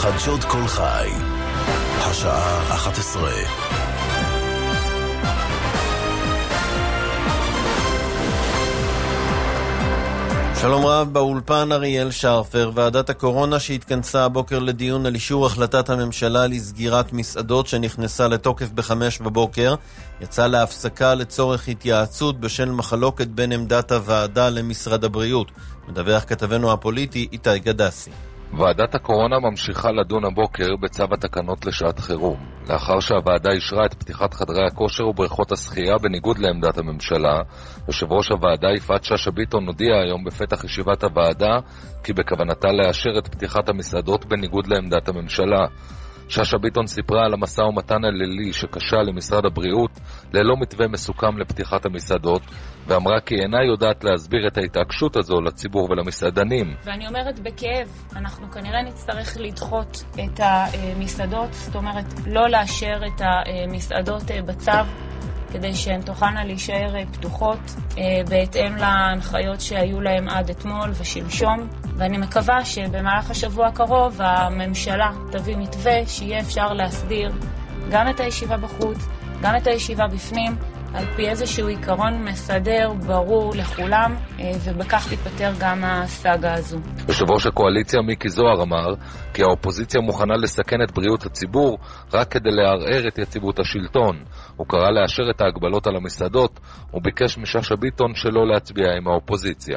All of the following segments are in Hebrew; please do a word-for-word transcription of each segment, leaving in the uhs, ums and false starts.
חדשות כל חי, השעה אחת עשרה. שלום רב, באולפן אריאל שרפר. ועדת הקורונה שהתכנסה הבוקר לדיון על אישור החלטת הממשלה לסגירת מסעדות שנכנסה לתוקף בחמש בבוקר, יצא להפסקה לצורך התייעצות בשל מחלוקת בין עמדת הוועדה למשרד הבריאות. מדווח כתבנו הפוליטי איתי גדסי. ועדת הקורונה ממשיכה לדון הבוקר בצו התקנות לשעת חירום. לאחר שהוועדה אישרה את פתיחת חדרי הכושר ובריכות השחייה בניגוד לעמדת הממשלה, יושב ראש הוועדה יפעת שאשא ביטון הודיע היום בפתח ישיבת הוועדה כי בכוונתה לאשר את פתיחת המסעדות בניגוד לעמדת הממשלה. שאשא ביטון סיפרה על המשא ומתן הלילי שקשה למשרד הבריאות ללא מתווה מסוכם לפתיחת המסעדות, ואמרה כי אינה יודעת להסביר את ההתעקשות הזו לציבור ולמסעדנים. ואני אומרת בכאב, אנחנו כנראה נצטרך לדחות את המסעדות, זאת אומרת לא לאשר את המסעדות בצו, כדי שהן תוכלנה להישאר פתוחות בהתאם להנחיות שהיו להם עד אתמול ושלשום, ואני מקווה שבמהלך השבוע הקרוב הממשלה תביא מתווה שיהיה אפשר להסדיר גם את הישיבה בחוץ, גם את הישיבה בפנים, על פי איזשהו עיקרון מסדר ברור לכולם, ובכך תיפטר גם הסאגה הזו. יושב ראש הקואליציה מיקי זוהר אמר כי האופוזיציה מוכנה לסכן את בריאות הציבור רק כדי לערער את יציבות השלטון. הוא קרא לאשר את ההגבלות על המסעדות וביקש משאשא ביטון שלא להצביע עם האופוזיציה.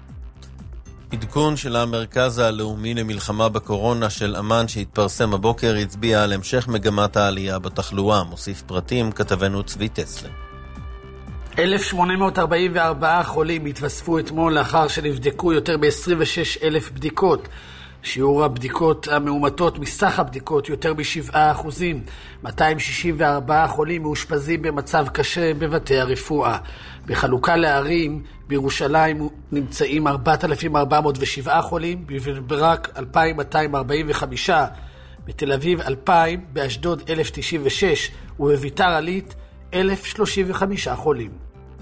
עדכון של המרכז הלאומי למלחמה בקורונה של אמן שהתפרסם הבוקר הצביע על המשך מגמת העלייה בתחלואה. מוסיף פרטים כתבנו צבי טסלר. אלף שמונה מאות ארבעים וארבעה חולים התווספו אתמול לאחר שנבדקו יותר מ-עשרים ושש אלף בדיקות. שיעור הבדיקות המאומתות מסך הבדיקות יותר מ-שבעה אחוזים. מאתיים שישים וארבעה חולים מאושפזים במצב קשה בבתי הרפואה. בחלוקה לערים, בירושלים נמצאים ארבעת אלפים ארבע מאות ושבעה חולים, בבני ברק אלפיים מאתיים ארבעים וחמישה, בתל אביב אלפיים, באשדוד אלף תשעים ושש ובביתר עילית אלף שלושים וחמישה חולים.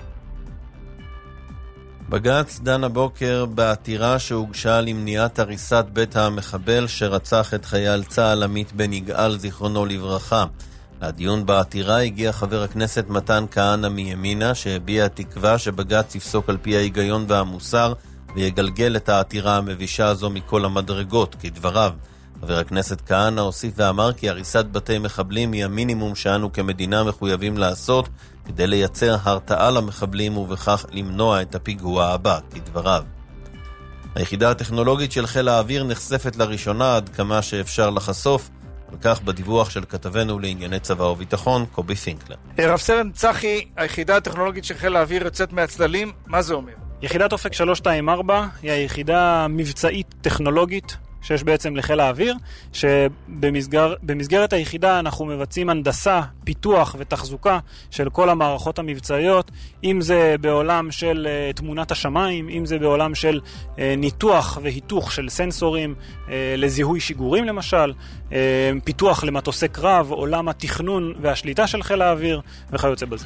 בג"ץ דן הבוקר בעתירה שהוגשה למניעת הריסת בית המחבל שרצח את חייל צה"ל עמית בן יגאל זיכרונו לברכה. לדיון בעתירה הגיע חבר הכנסת מתן כהנא מימינה, שהביע תקווה שבג"ץ יפסוק על פי ההיגיון והמוסר ויגלגל את העתירה המבישה הזו מכל המדרגות. כדבריו, חבר הכנסת כהנא הוסיף ואמר כי הריסת בתי מחבלים היא המינימום שאנו כמדינה מחויבים לעשות כדי לייצר הרתעה למחבלים ובכך למנוע את הפיגוע הבא. כדבריו, היחידה הטכנולוגית של חיל האוויר נחשפת לראשונה עד כמה שאפשר לחשוף, על כך בדיווח של כתבנו לענייני צבא וביטחון קובי פינקלר. רב סרן צחי, היחידה הטכנולוגית של חיל האוויר יוצאת מהצללים, מה זה אומר? יחידת אופק שלוש שתיים ארבע היא היחידה מבצעית טכנולוגית שיש בעצם לחיל האוויר, שבמסגרת היחידה אנחנו מבצעים הנדסה, פיתוח ותחזוקה של כל המערכות המבצעיות, אם זה בעולם של uh, תמונת השמיים, אם זה בעולם של uh, ניתוח והיתוך של סנסורים uh, לזיהוי שיגורים למשל, uh, פיתוח למטוסי קרב, עולם התכנון והשליטה של חיל האוויר וכיוצא בזה.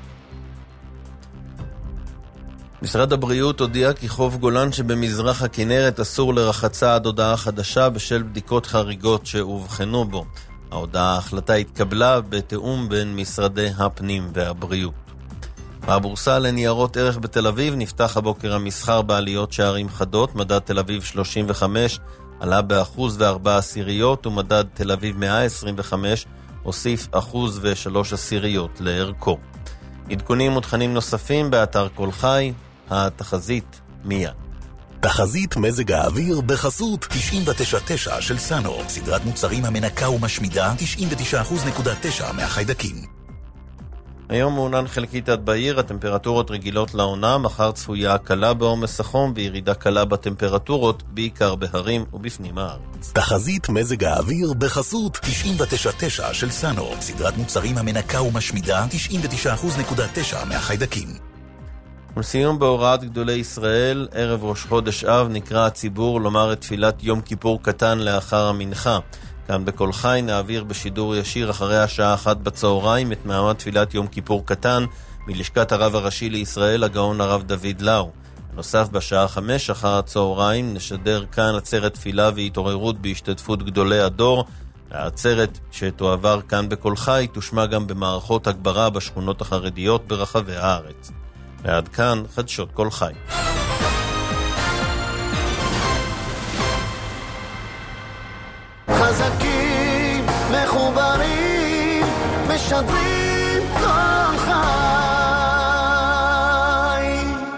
משרד הבריאות הודיע כי חוף גולן שבמזרח הכנרת אסור לרחצה עד הודעה חדשה בשל בדיקות חריגות שהובחנו בו. ההודעה ההחלטה התקבלה בתאום בין משרדי הפנים והבריאות. בבורסה לניירות ערך בתל אביב נפתח הבוקר המסחר בעליות שערים חדות. מדד תל אביב שלושים וחמש עלה באחוז וארבע עשיריות, ומדד תל אביב מאה עשרים וחמש הוסיף אחוז ושלוש עשיריות לערכו. עדכונים ותכנים נוספים באתר כל חי. התחזית מיד. תחזית מזג האוויר בחסות תשעים ותשע נקודה תשע של סאנו, סדרת מוצרים המנקה ומשמידה תשעים ותשע נקודה תשע מהחיידקים. היום מעונן חלקית עד בעיר, הטמפרטורות רגילות לעונה. מחר צפויה קלה בעומס החום וירידה קלה בטמפרטורות, בעיקר בהרים ובפנים הארץ. תחזית מזג האוויר בחסות תשעים ותשע נקודה תשע של סאנו, סדרת מוצרים המנקה ומשמידה תשעים ותשע נקודה תשע מהחיידקים. ולסיום, בהוראת גדולי ישראל, ערב ראש חודש אב נקרא הציבור לומר את תפילת יום כיפור קטן לאחר המנחה. כאן בכל חי נעביר בשידור ישיר אחרי השעה אחת בצהריים את מעמד תפילת יום כיפור קטן מלשכת הרב הראשי לישראל, הגאון הרב דוד לאו. נוסף בשעה חמש אחר הצהריים נשדר כאן עצרת תפילה והתעוררות בהשתתפות גדולי הדור. העצרת שתועבר כאן בכל חי תושמע גם במערכות הגברה בשכונות החרדיות ברחבי הארץ. ועד כאן חדשות כל חי. חזקים, מחוברים, משדרים כל חי.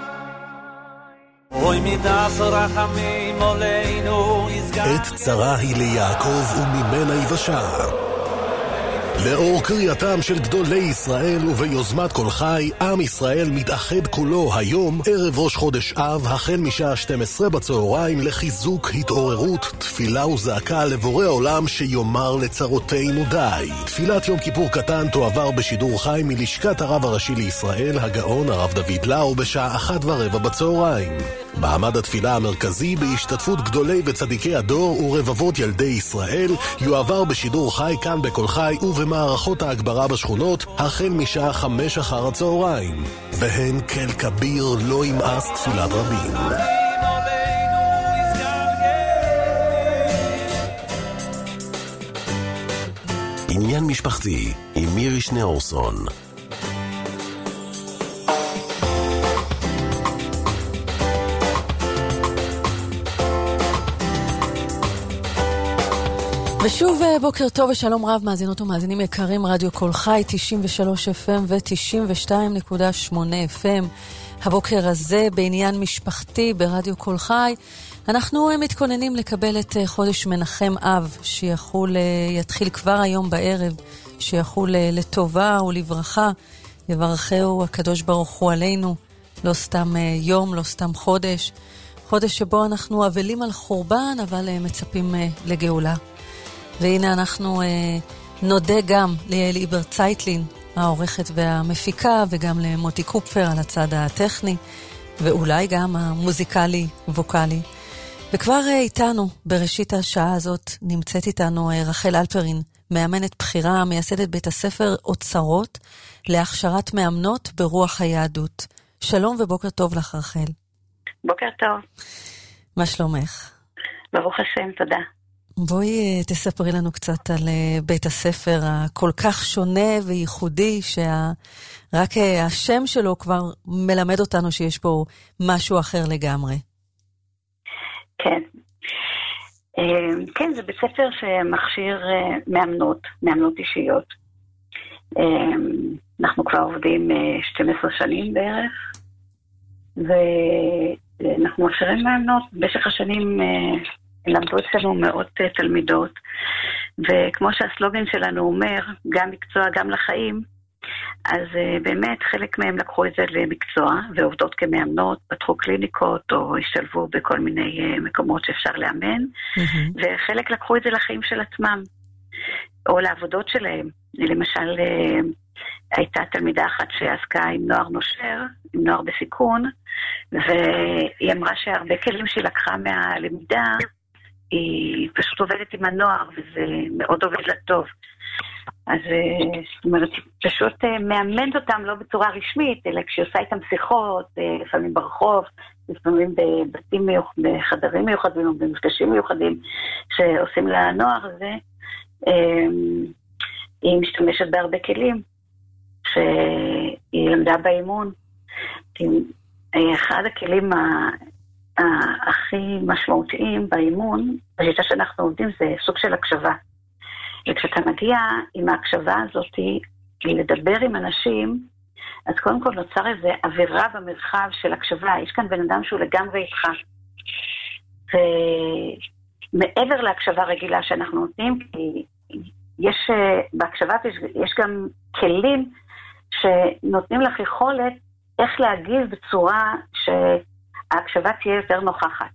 אוי מידס רחמים עלינו יסגר. עת צרה היא ליעקב וממנה יבשה. לאור קריאתם של גדולי ישראל וביוזמת כל חי, עם ישראל מתאחד כולו היום, ערב ראש חודש אב, החל משעה שתים עשרה בצהריים, לחיזוק, התעוררות, תפילה וזעקה לבורא עולם שיומר לצרותינו די. תפילת יום כיפור קטן תועבר בשידור חי מלשכת הרב הראשי לישראל, הגאון הרב דוד לאו, בשעה אחת ורבע בצהריים. מעמד התפילה המרכזי בהשתתפות גדולי וצדיקי הדור ורבבות ילדי ישראל יועבר בשידור חי כאן בכל חי ובמערכות ההגברה בשכונות החל משעה חמש אחר הצהריים. והן כל כביר לא ימאס תפילת רבים. עניין משפחתי עם מירי שניאורסון. ושוב בוקר טוב ושלום רב מאזינות ומאזינים יקרים, רדיו כל חי תשעים ושלוש אף אם ו-תשעים ושתיים נקודה שמונה אף אם. הבוקר הזה בעניין משפחתי ברדיו כל חי אנחנו מתכוננים לקבל את חודש מנחם אב שיחול, יתחיל כבר היום בערב, שיחול לטובה ולברכה. יברכהו הקדוש ברוך הוא עלינו, לא סתם יום, לא סתם חודש, חודש שבו אנחנו אבלים על חורבן אבל מצפים לגאולה. והנה אנחנו אה, נודה גם ליעל איבר צייטלין, העורכת והמפיקה, וגם למוטי קופפר על הצד הטכני, ואולי גם המוזיקלי-ווקלי. וכבר אה, איתנו, בראשית השעה הזאת, נמצאת איתנו אה, רחל אלפרין, מאמנת בחירה, מייסדת בית הספר אוצרות, להכשרת מאמנות ברוח היהדות. שלום ובוקר טוב לך רחל. בוקר טוב. מה שלומך? ברוך השם, תודה. בואי תספרי לנו קצת על בית הספר הכל כך שונה וייחודי, שרק השם שלו כבר מלמד אותנו שיש פה משהו אחר לגמרי. כן. כן, זה בית ספר שמכשיר מאמנות, מאמנות אישיות. אנחנו כבר עובדים שתים עשרה שנים בערך, ואנחנו מכשירים מאמנות. במשך השנים למדו אצלנו מאות תלמידות, וכמו שהסלוגן שלנו אומר, גם מקצוע, גם לחיים, אז באמת חלק מהם לקחו את זה למקצוע, ועובדות כמאמנות, פתחו קליניקות, או השתלבו בכל מיני מקומות שאפשר לאמן, mm-hmm. וחלק לקחו את זה לחיים של עצמם, או לעבודות שלהם. למשל, הייתה תלמידה אחת שעסקה עם נוער נושר, עם נוער בסיכון, והיא אמרה שהרבה כלים שהיא לקחה מהלמידה, היא פשוט עובדת עם הנוער, וזה מאוד עובד לטוב. אז זאת אומרת, פשוט מאמנת אותם לא בצורה רשמית, אלא כשהיא עושה איתם שיחות, לפעמים ברחוב, לפעמים בבתים מיוחדים, בחדרים מיוחדים, או במפגשים מיוחדים, שעושים לנוער הזה, היא משתמשת בהרבה כלים, שהיא למדה באימון. אחד הכלים הכי משמעותיים באימון, בשיטה שאנחנו עובדים, זה סוג של הקשבה. וכשאתה מגיע עם ההקשבה הזאת, לדבר עם אנשים, אז קודם כל נוצר איזו עבירה במרחב של הקשבה. יש כאן בן אדם שהוא לגמרי איתך. ומעבר להקשבה רגילה שאנחנו נותנים, כי יש, בהקשבה יש, יש גם כלים שנותנים לך יכולת איך להגיב בצורה שההקשבה תהיה יותר נוכחת.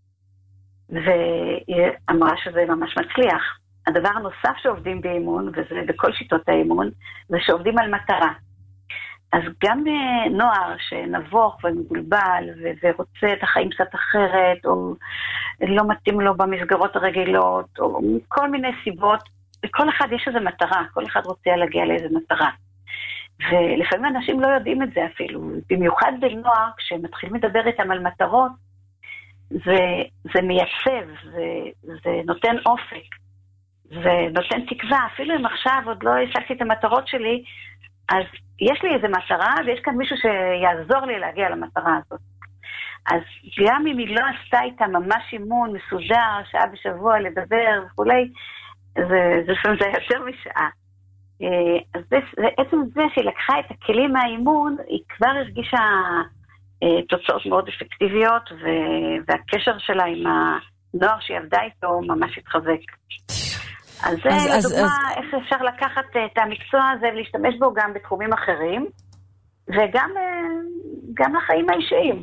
והיא אמרה שזה ממש מצליח. הדבר הנוסף שעובדים באימון, וזה בכל שיטות האימון, זה שעובדים על מטרה. אז גם נוער שנבוך ומגולבל ורוצה את החיים קצת אחרת, או לא מתאים לו במסגרות הרגילות, או כל מיני סיבות, לכל אחד יש איזו מטרה, כל אחד רוצה להגיע לאיזו מטרה. ולפעמים אנשים לא יודעים את זה אפילו, במיוחד בנוער, כשהם מתחילים לדבר איתם על מטרות, זה, זה מייצב, זה, זה נותן אופק, זה נותן תקווה, אפילו אם עכשיו עוד לא השגתי את המטרות שלי, אז יש לי איזו מטרה, ויש כאן מישהו שיעזור לי להגיע למטרה הזאת. אז גם אם היא לא עשתה איתה ממש אימון מסודר, שעה בשבוע לדבר וכולי, זה, זה, זה יותר משעה. אז זה, זה, עצם זה שהיא לקחה את הכלים מהאימון, היא כבר הרגישה תוצאות מאוד אפקטיביות, והקשר שלה עם הנוער שהיא עבדה איתו ממש התחזק. אז זה אז, לדוגמה אז, איך אפשר לקחת את המקצוע הזה ולהשתמש בו גם בתחומים אחרים, וגם גם לחיים האישיים.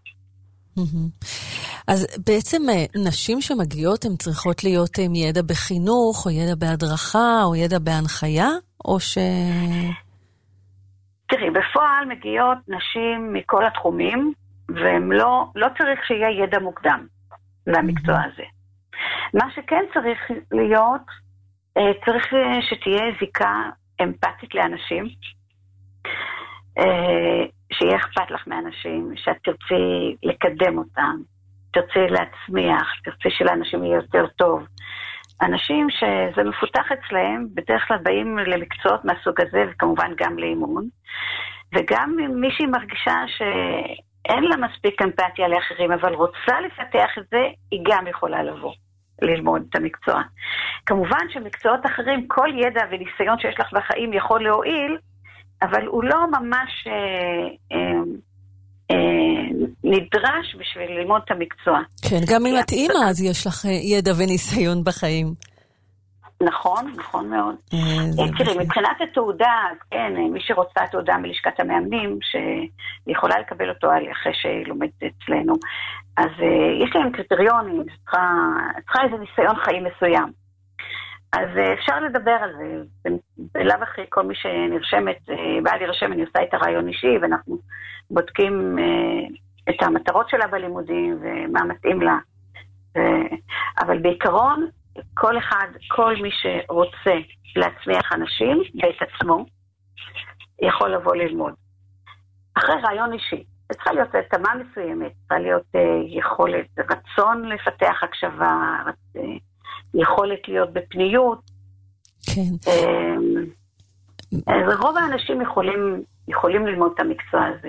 אז בעצם נשים שמגיעות הן צריכות להיות עם ידע בחינוך, או ידע בהדרכה, או ידע בהנחיה, או ש... תראי, בפועל מגיעות נשים מכל התחומים, והם לא, לא צריך שיהיה ידע מוקדם למקצוע הזה. מה שכן צריך להיות, צריך שתהיה זיקה אמפתית לאנשים, שיהיה אכפת לך מאנשים, שאת תרצי לקדם אותם, תרצי להצמיח, תרצי שלאנשים יהיה יותר טוב. אנשים שזה מפותח אצלהם, בדרך כלל באים למקצועות מהסוג הזה, וכמובן גם לאימון, וגם אם מישהי מרגישה שאין לה מספיק אמפתיה לאחרים, אבל רוצה לפתח את זה, היא גם יכולה לבוא ללמוד את המקצוע. כמובן שמקצועות אחרים, כל ידע וניסיון שיש לך בחיים יכול להועיל, אבל הוא לא ממש אה, אה, אה, נדרש בשביל ללמוד את המקצוע. כן, גם אם את אימא, אז יש לך ידע וניסיון בחיים. נכון, נכון מאוד. תראי, מבחינת התעודה, כן, מי שרוצה תעודה מלשכת המאמנים, שיכולה לקבל אותו אחרי שהיא לומדת אצלנו, אז יש להם קריטריונים, צריכה איזה ניסיון חיים מסוים. אז אפשר לדבר על זה, בלב אחרי כל מי שנרשמת, באה להירשם, אני עושה את הרעיון אישי, ואנחנו בודקים את המטרות שלה בלימודים, ומה מתאים לה. אבל בעיקרון, כל אחד, כל מי שרוצה להצמיח אנשים ואת עצמו, יכול לבוא ללמוד. אחרי רעיון אישי, זה צריכה להיות תמה מסוימת, צריכה להיות יכולת, רצון לפתח הקשבה, יכולת להיות בפניות. כן. אז רוב האנשים יכולים, יכולים ללמוד את המקצוע הזה.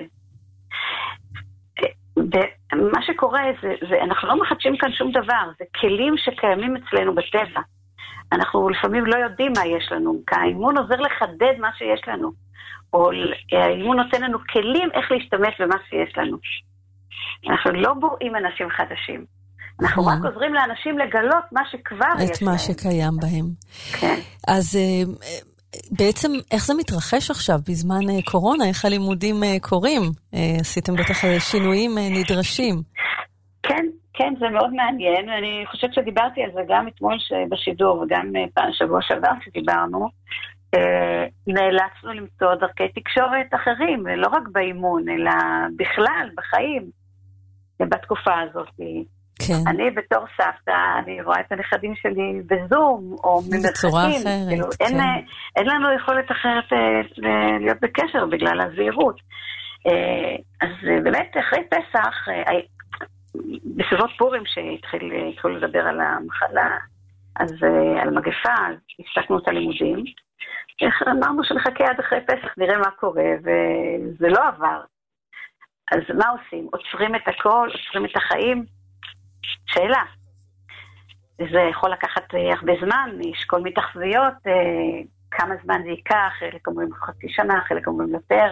ומה שקורה זה, זה, אנחנו לא מחדשים כאן שום דבר, זה כלים שקיימים אצלנו בטבע. אנחנו לפעמים לא יודעים מה יש לנו, כי האימון עוזר לחדד מה שיש לנו, או האימון נותן לנו כלים איך להשתמש במה שיש לנו. אנחנו לא בוראים אנשים חדשים. אנחנו רק עוזרים לאנשים לגלות מה שכבר יש להם. את מה שקיים בהם. כן. אז בעצם איך זה מתרחש עכשיו בזמן קורונה? איך הלימודים קורים? עשיתם בטח שינויים נדרשים. כן, כן, זה מאוד מעניין. אני חושבת שדיברתי על זה גם אתמול בשידור וגם פעם שבוע שעבר שדיברנו. נאלצנו למצוא דרכי תקשורת אחרים, לא רק באימון, אלא בכלל, בחיים, בתקופה הזאת. כן. אני בתור סבתא, אני רואה את הנכדים שלי בזום, או ממרחקים. כאילו, כן. אין, אין לנו יכולת אחרת להיות בקשר בגלל הזהירות. אז באמת, אחרי פסח, בסביבות פורים שהתחילו לדבר על המחלה, אז על המגפה, אז הפסקנו את הלימודים. אמרנו שנחכה עד אחרי פסח, נראה מה קורה, וזה לא עבר. אז מה עושים? עוצרים את הכל, עוצרים את החיים? שאלה. זה יכול לקחת הרבה זמן, יש כל מיני תחזיות, כמה זמן זה ייקח, חלק אומרים חצי שנה, חלק אומרים יותר.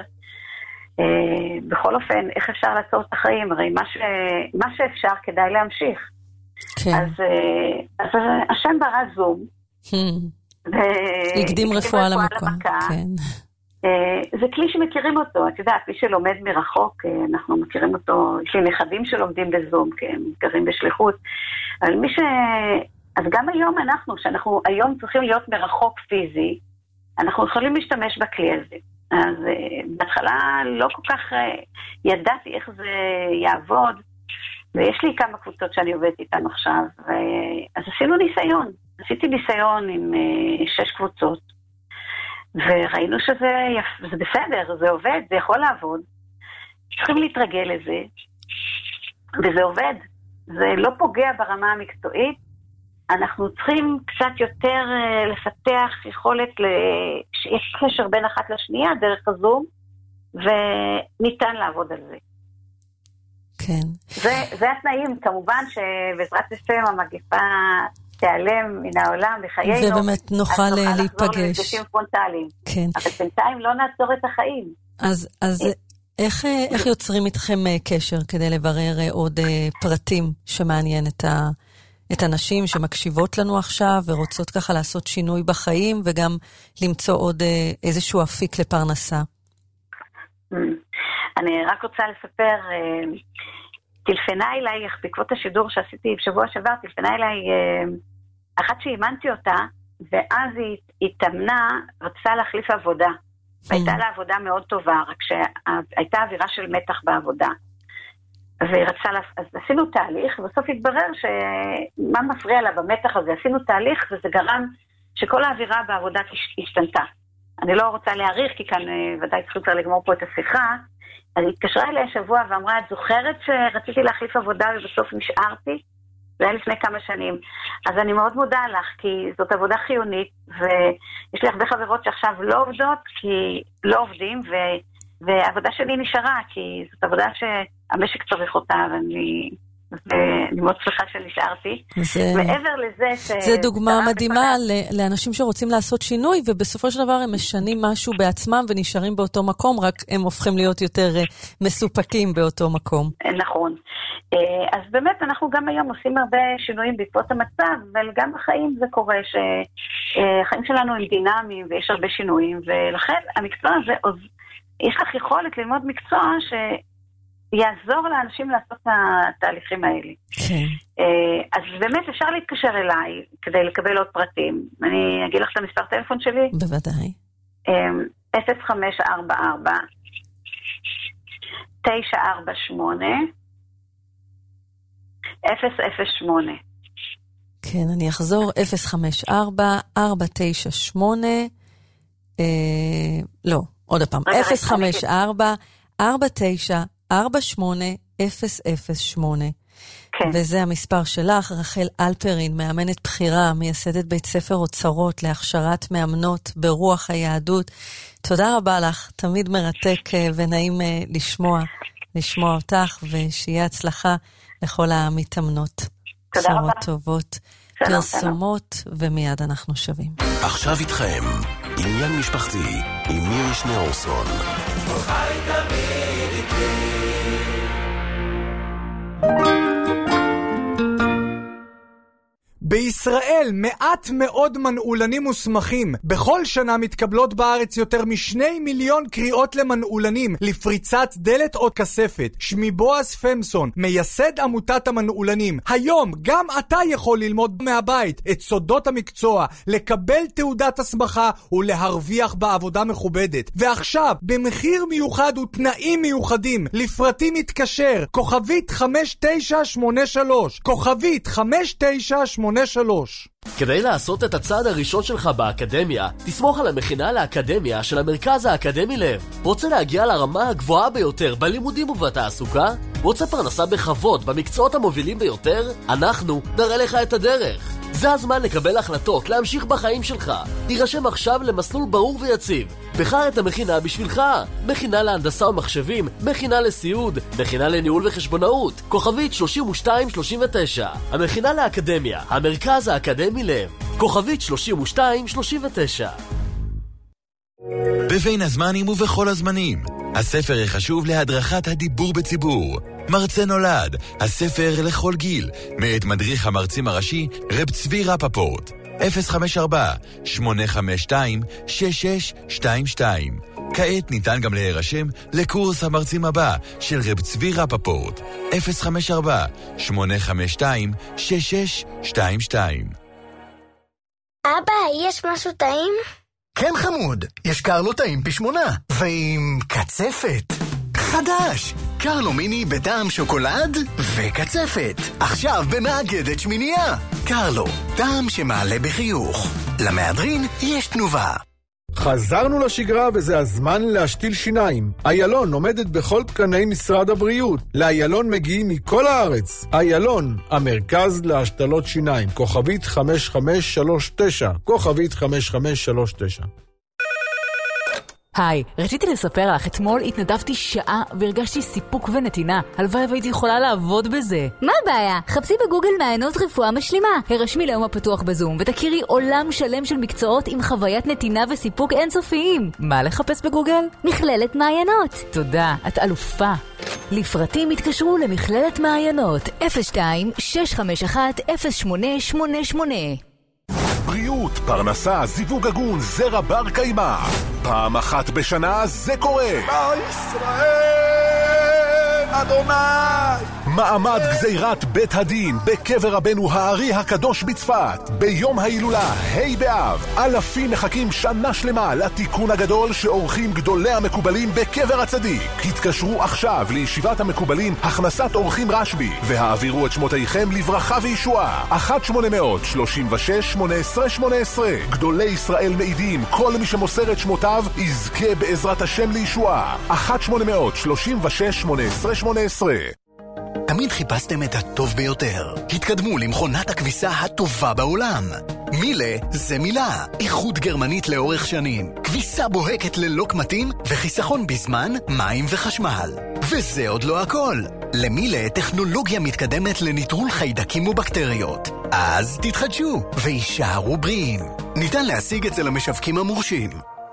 בכל אופן, איך אפשר לעצור את החיים? הרי מה, ש... מה שאפשר כדאי להמשיך. כן. אז, אז השם ברא זום. ו... הקדים רפואה למקום. כן. זה כלי שמכירים אותו, את יודעת, מי שלומד מרחוק, אנחנו מכירים אותו, יש לי נכדים שלומדים בזום, כי הם גרים בשליחות, אבל מי ש... אז גם היום אנחנו, שאנחנו היום צריכים להיות מרחוק פיזי, אנחנו יכולים להשתמש בכלי הזה. אז בהתחלה לא כל כך ידעתי איך זה יעבוד, ויש לי כמה קבוצות שאני עובדת איתן עכשיו, אז עשינו ניסיון, עשיתי ניסיון עם שש קבוצות, וראינו שזה יפ... זה בסדר, זה עובד, זה יכול לעבוד. צריכים להתרגל לזה, וזה עובד. זה לא פוגע ברמה המקצועית. אנחנו צריכים קצת יותר לפתח יכולת שיש קשר בין אחת לשנייה דרך הזום, וניתן לעבוד על זה. כן. זה, זה התנאים, כמובן שבעזרת השם המגפה תיעלם מן העולם בחיינו. ובאמת נוכל להיפגש. אז נוכל לחזור למפגשים פרונטליים. כן. אבל בינתיים לא נעצור את החיים. אז, אז איך, איך יוצרים איתכם קשר כדי לברר עוד פרטים שמעניין את ה... את הנשים שמקשיבות לנו עכשיו ורוצות ככה לעשות שינוי בחיים וגם למצוא עוד איזשהו אפיק לפרנסה? אני רק רוצה לספר, טלפנה אליי, בעקבות השידור שעשיתי בשבוע שעבר, טלפנה אליי אחת שאימנתי אותה, ואז היא התאמנה, רצה להחליף עבודה. והייתה לה עבודה מאוד טובה, רק שהייתה אווירה של מתח בעבודה. ורצה, אז עשינו תהליך, ובסוף התברר שמה מפריע לה במתח הזה, עשינו תהליך, וזה גרם שכל האווירה בעבודה השתנתה. אני לא רוצה להעריך, כי כאן ודאי צריך יותר לגמור פה את השיחה, אז היא התקשרה אליי השבוע ואמרה, את זוכרת שרציתי להחליף עבודה ובסוף נשארתי? זה היה לפני כמה שנים. אז אני מאוד מודה לך, כי זאת עבודה חיונית, ויש לי הרבה חברות שעכשיו לא עובדות, כי לא עובדים, ו... והעבודה שלי נשארה, כי זאת עבודה שהמשק צריך אותה, ואני, ואני מאוד שמחה שנשארתי. זה, מעבר לזה ש... זה דוגמה מדהימה ל, לאנשים שרוצים לעשות שינוי, ובסופו של דבר הם משנים משהו בעצמם ונשארים באותו מקום, רק הם הופכים להיות יותר מסופקים באותו מקום. נכון. אז באמת אנחנו גם היום עושים הרבה שינויים בעקבות המצב, אבל גם בחיים זה קורה שהחיים שלנו הם דינמיים ויש הרבה שינויים, ולכן המקצוע הזה עוז... יש לך יכולת ללמוד מקצוע שיעזור לאנשים לעשות את התהליכים האלה. כן. אז באמת אפשר להתקשר אליי כדי לקבל עוד פרטים. אני אגיד לך את המספר טלפון שלי. בוודאי. אפס חמש ארבע ארבע תשע ארבע שמונה אפס אפס שמונה. כן, אני אחזור. אפס חמש ארבע ארבע תשע שמונה לא. עוד הפעם, אפס חמש ארבע ארבע תשע ארבע שמונה אפס אפס שמונה. כן. וזה המספר שלך, רחל אלפרין, מאמנת בחירה, מייסדת בית ספר אוצרות להכשרת מאמנות ברוח היהדות. תודה רבה לך, תמיד מרתק ונעים לשמוע, לשמוע אותך, ושיהיה הצלחה לכל המתאמנות. תודה רבה. בשורות טובות, פרסומות, ומיד אנחנו שווים. עכשיו איתכם. עניין משפחתי עם מירי שניאורסון. חי תמיד איתי. בישראל מעט מאוד מנעולנים מוסמכים. בכל שנה מתקבלות בארץ יותר משני מיליון קריאות למנעולנים לפריצת דלת או כספת. שמי בועז פמסון, מייסד עמותת המנעולנים. היום גם אתה יכול ללמוד מהבית את סודות המקצוע, לקבל תעודת הסמכה ולהרוויח בעבודה מכובדת. ועכשיו, במחיר מיוחד ותנאים מיוחדים, לפרטים מתקשר, כוכבית חמש תשע שמונה שלוש, כוכבית חמש תשע שמונה שלוש. כדי לעשות את הצעד הראשון שלך באקדמיה, תסמוך על המכינה לאקדמיה של המרכז האקדמי לב. רוצה להגיע לרמה הגבוהה ביותר בלימודים ובתעסוקה? רוצה פרנסה בכבוד במקצועות המובילים ביותר? אנחנו נראה לך את הדרך. זה הזמן לקבל החלטות, להמשיך בחיים שלך. תירשם עכשיו למסלול ברור ויציב. בחר את המכינה בשבילך. מכינה להנדסה ומחשבים, מכינה לסיעוד, מכינה לניהול וחשבונאות. כוכבית שלושים ושתיים שלושים ותשע. המכינה לאקדמיה, המרכז האקדמי לב. כוכבית שלושים ושתיים שלושים ותשע. בבין הזמנים ובכל הזמנים. הספר החשוב להדרכת הדיבור בציבור. מרצה נולד, הספר לכל גיל, מאת מדריך המרצים הראשי, רב צבי רפפורט. אפס חמש ארבע שמונה חמש שתיים שש שש שתיים שתיים. כעת ניתן גם להירשם לקורס המרצים הבא של רב צבי רפפורט. אפס חמש ארבע שמונה חמש שתיים שש שש שתיים שתיים. אבא, יש משהו טעים? כן חמוד, יש קרלו טעים פי שמונה, ועם קצפת. חדש, קרלו מיני בטעם שוקולד וקצפת. עכשיו במאגדת שמינייה. קרלו, טעם שמעלה בחיוך. למהדרין יש תנובה. חזרנו לשגרה וזה הזמן להשתיל שיניים. איילון עומדת בכל תקני משרד הבריאות. לאיילון מגיעים מכל הארץ. איילון, המרכז להשתלות שיניים. כוכבית חמש חמש שלוש תשע. כוכבית חמש חמש שלוש תשע. היי, רציתי לספר לך, אתמול התנדבתי שעה והרגשתי סיפוק ונתינה. הלוואי והייתי יכולה לעבוד בזה. מה הבעיה? חפשי בגוגל מעיינות רפואה משלימה. הרשמי ליום הפתוח בזום ותכירי עולם שלם של מקצועות עם חוויית נתינה וסיפוק אינסופיים. מה לחפש בגוגל? מכללת מעיינות. תודה, את אלופה. לפרטים התקשרו למכללת מעיינות אפס שתיים שש חמש אחת אפס שמונה שמונה שמונה. בריאות, פרנסה, זיווג הגון, זרע בר קיימא. פעם אחת בשנה זה קורה. ישראל, אדוני. מעמד גזירת בית הדין בקבר רבנו הארי הקדוש בצפת. ביום ההילולה, ה' באב, אלפים מחכים שנה שלמה לתיקון הגדול שעורכים גדולי המקובלים בקבר הצדיק. התקשרו עכשיו לישיבת המקובלים הכנסת אורחים רשבי והעבירו את שמותיכם לברכה וישועה. אחת שמונה שלושים ושש שמונה עשרה שמונה עשרה. גדולי ישראל מעידים, כל מי שמוסר את שמותיו יזכה בעזרת השם לישועה. אחת שמונה שלושים ושש שמונה עשרה שמונה עשרה. תמיד חיפשתם את הטוב ביותר. התקדמו למכונת הכביסה הטובה בעולם. מילה זה מילה. איכות גרמנית לאורך שנים. כביסה בוהקת ללא קמטים וחיסכון בזמן, מים וחשמל. וזה עוד לא הכל. למילה טכנולוגיה מתקדמת לניטרול חיידקים ובקטריות. אז תתחדשו וישארו בריאים. ניתן להשיג אצל המשווקים המורשים.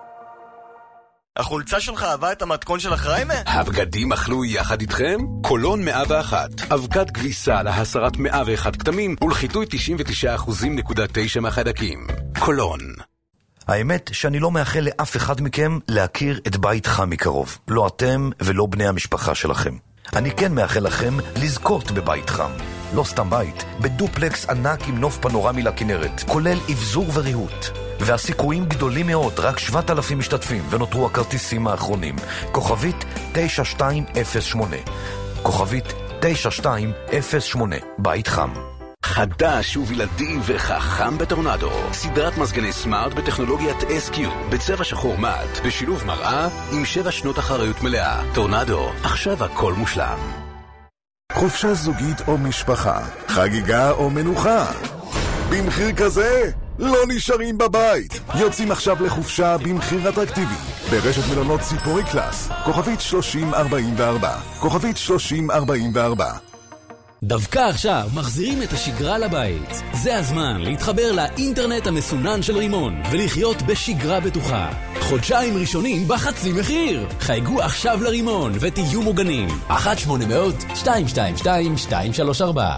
החולצה שלך אהבה את המתכון של החריימה? הבגדים אכלו יחד איתכם? קולון מאה ואחת. אבקת כביסה להסרת מאה ואחת כתמים ולחיטוי תשעים ותשעה אחוז נקודה תשע מהחיידקים. קולון. האמת שאני לא מאחל לאף אחד מכם להכיר את בית חם מקרוב. לא אתם ולא בני המשפחה שלכם. אני כן מאחל לכם לזכות בבית חם. לא סתם בית, בדופלקס ענק עם נוף פנורמי לכנרת, כולל אבזור וריהוט. והסיכויים גדולים מאוד, רק שבעת אלפים משתתפים, ונותרו הכרטיסים האחרונים. כוכבית תשע שתיים אפס שמונה. כוכבית תשע שתיים אפס שמונה. בית חם. חדש ובלעדי וחכם בטורנדו. סדרת מזגני סמארט בטכנולוגיית אס קיו, בצבע שחור מט, בשילוב מראה עם שבע שנות אחריות מלאה. טורנדו, עכשיו הכל מושלם. חופשה זוגית או משפחה, חגיגה או מנוחה. במחיר כזה לא נשארים בבית. יוצאים עכשיו לחופשה במחיר אטרקטיבי ברשת מלונות ציפורי קלאס. כוכבית שלושים ארבעים וארבע. כוכבית שלושים ארבעים וארבע. דווקא עכשיו מחזירים את השגרה לבית. זה הזמן להתחבר לאינטרנט המסונן של רימון ולחיות בשגרה בטוחה. חודשיים ראשונים בחצי מחיר. חייגו עכשיו לרימון ותהיו מוגנים. אחת שמונה מאות שתיים שתיים שתיים שתיים שלוש ארבע.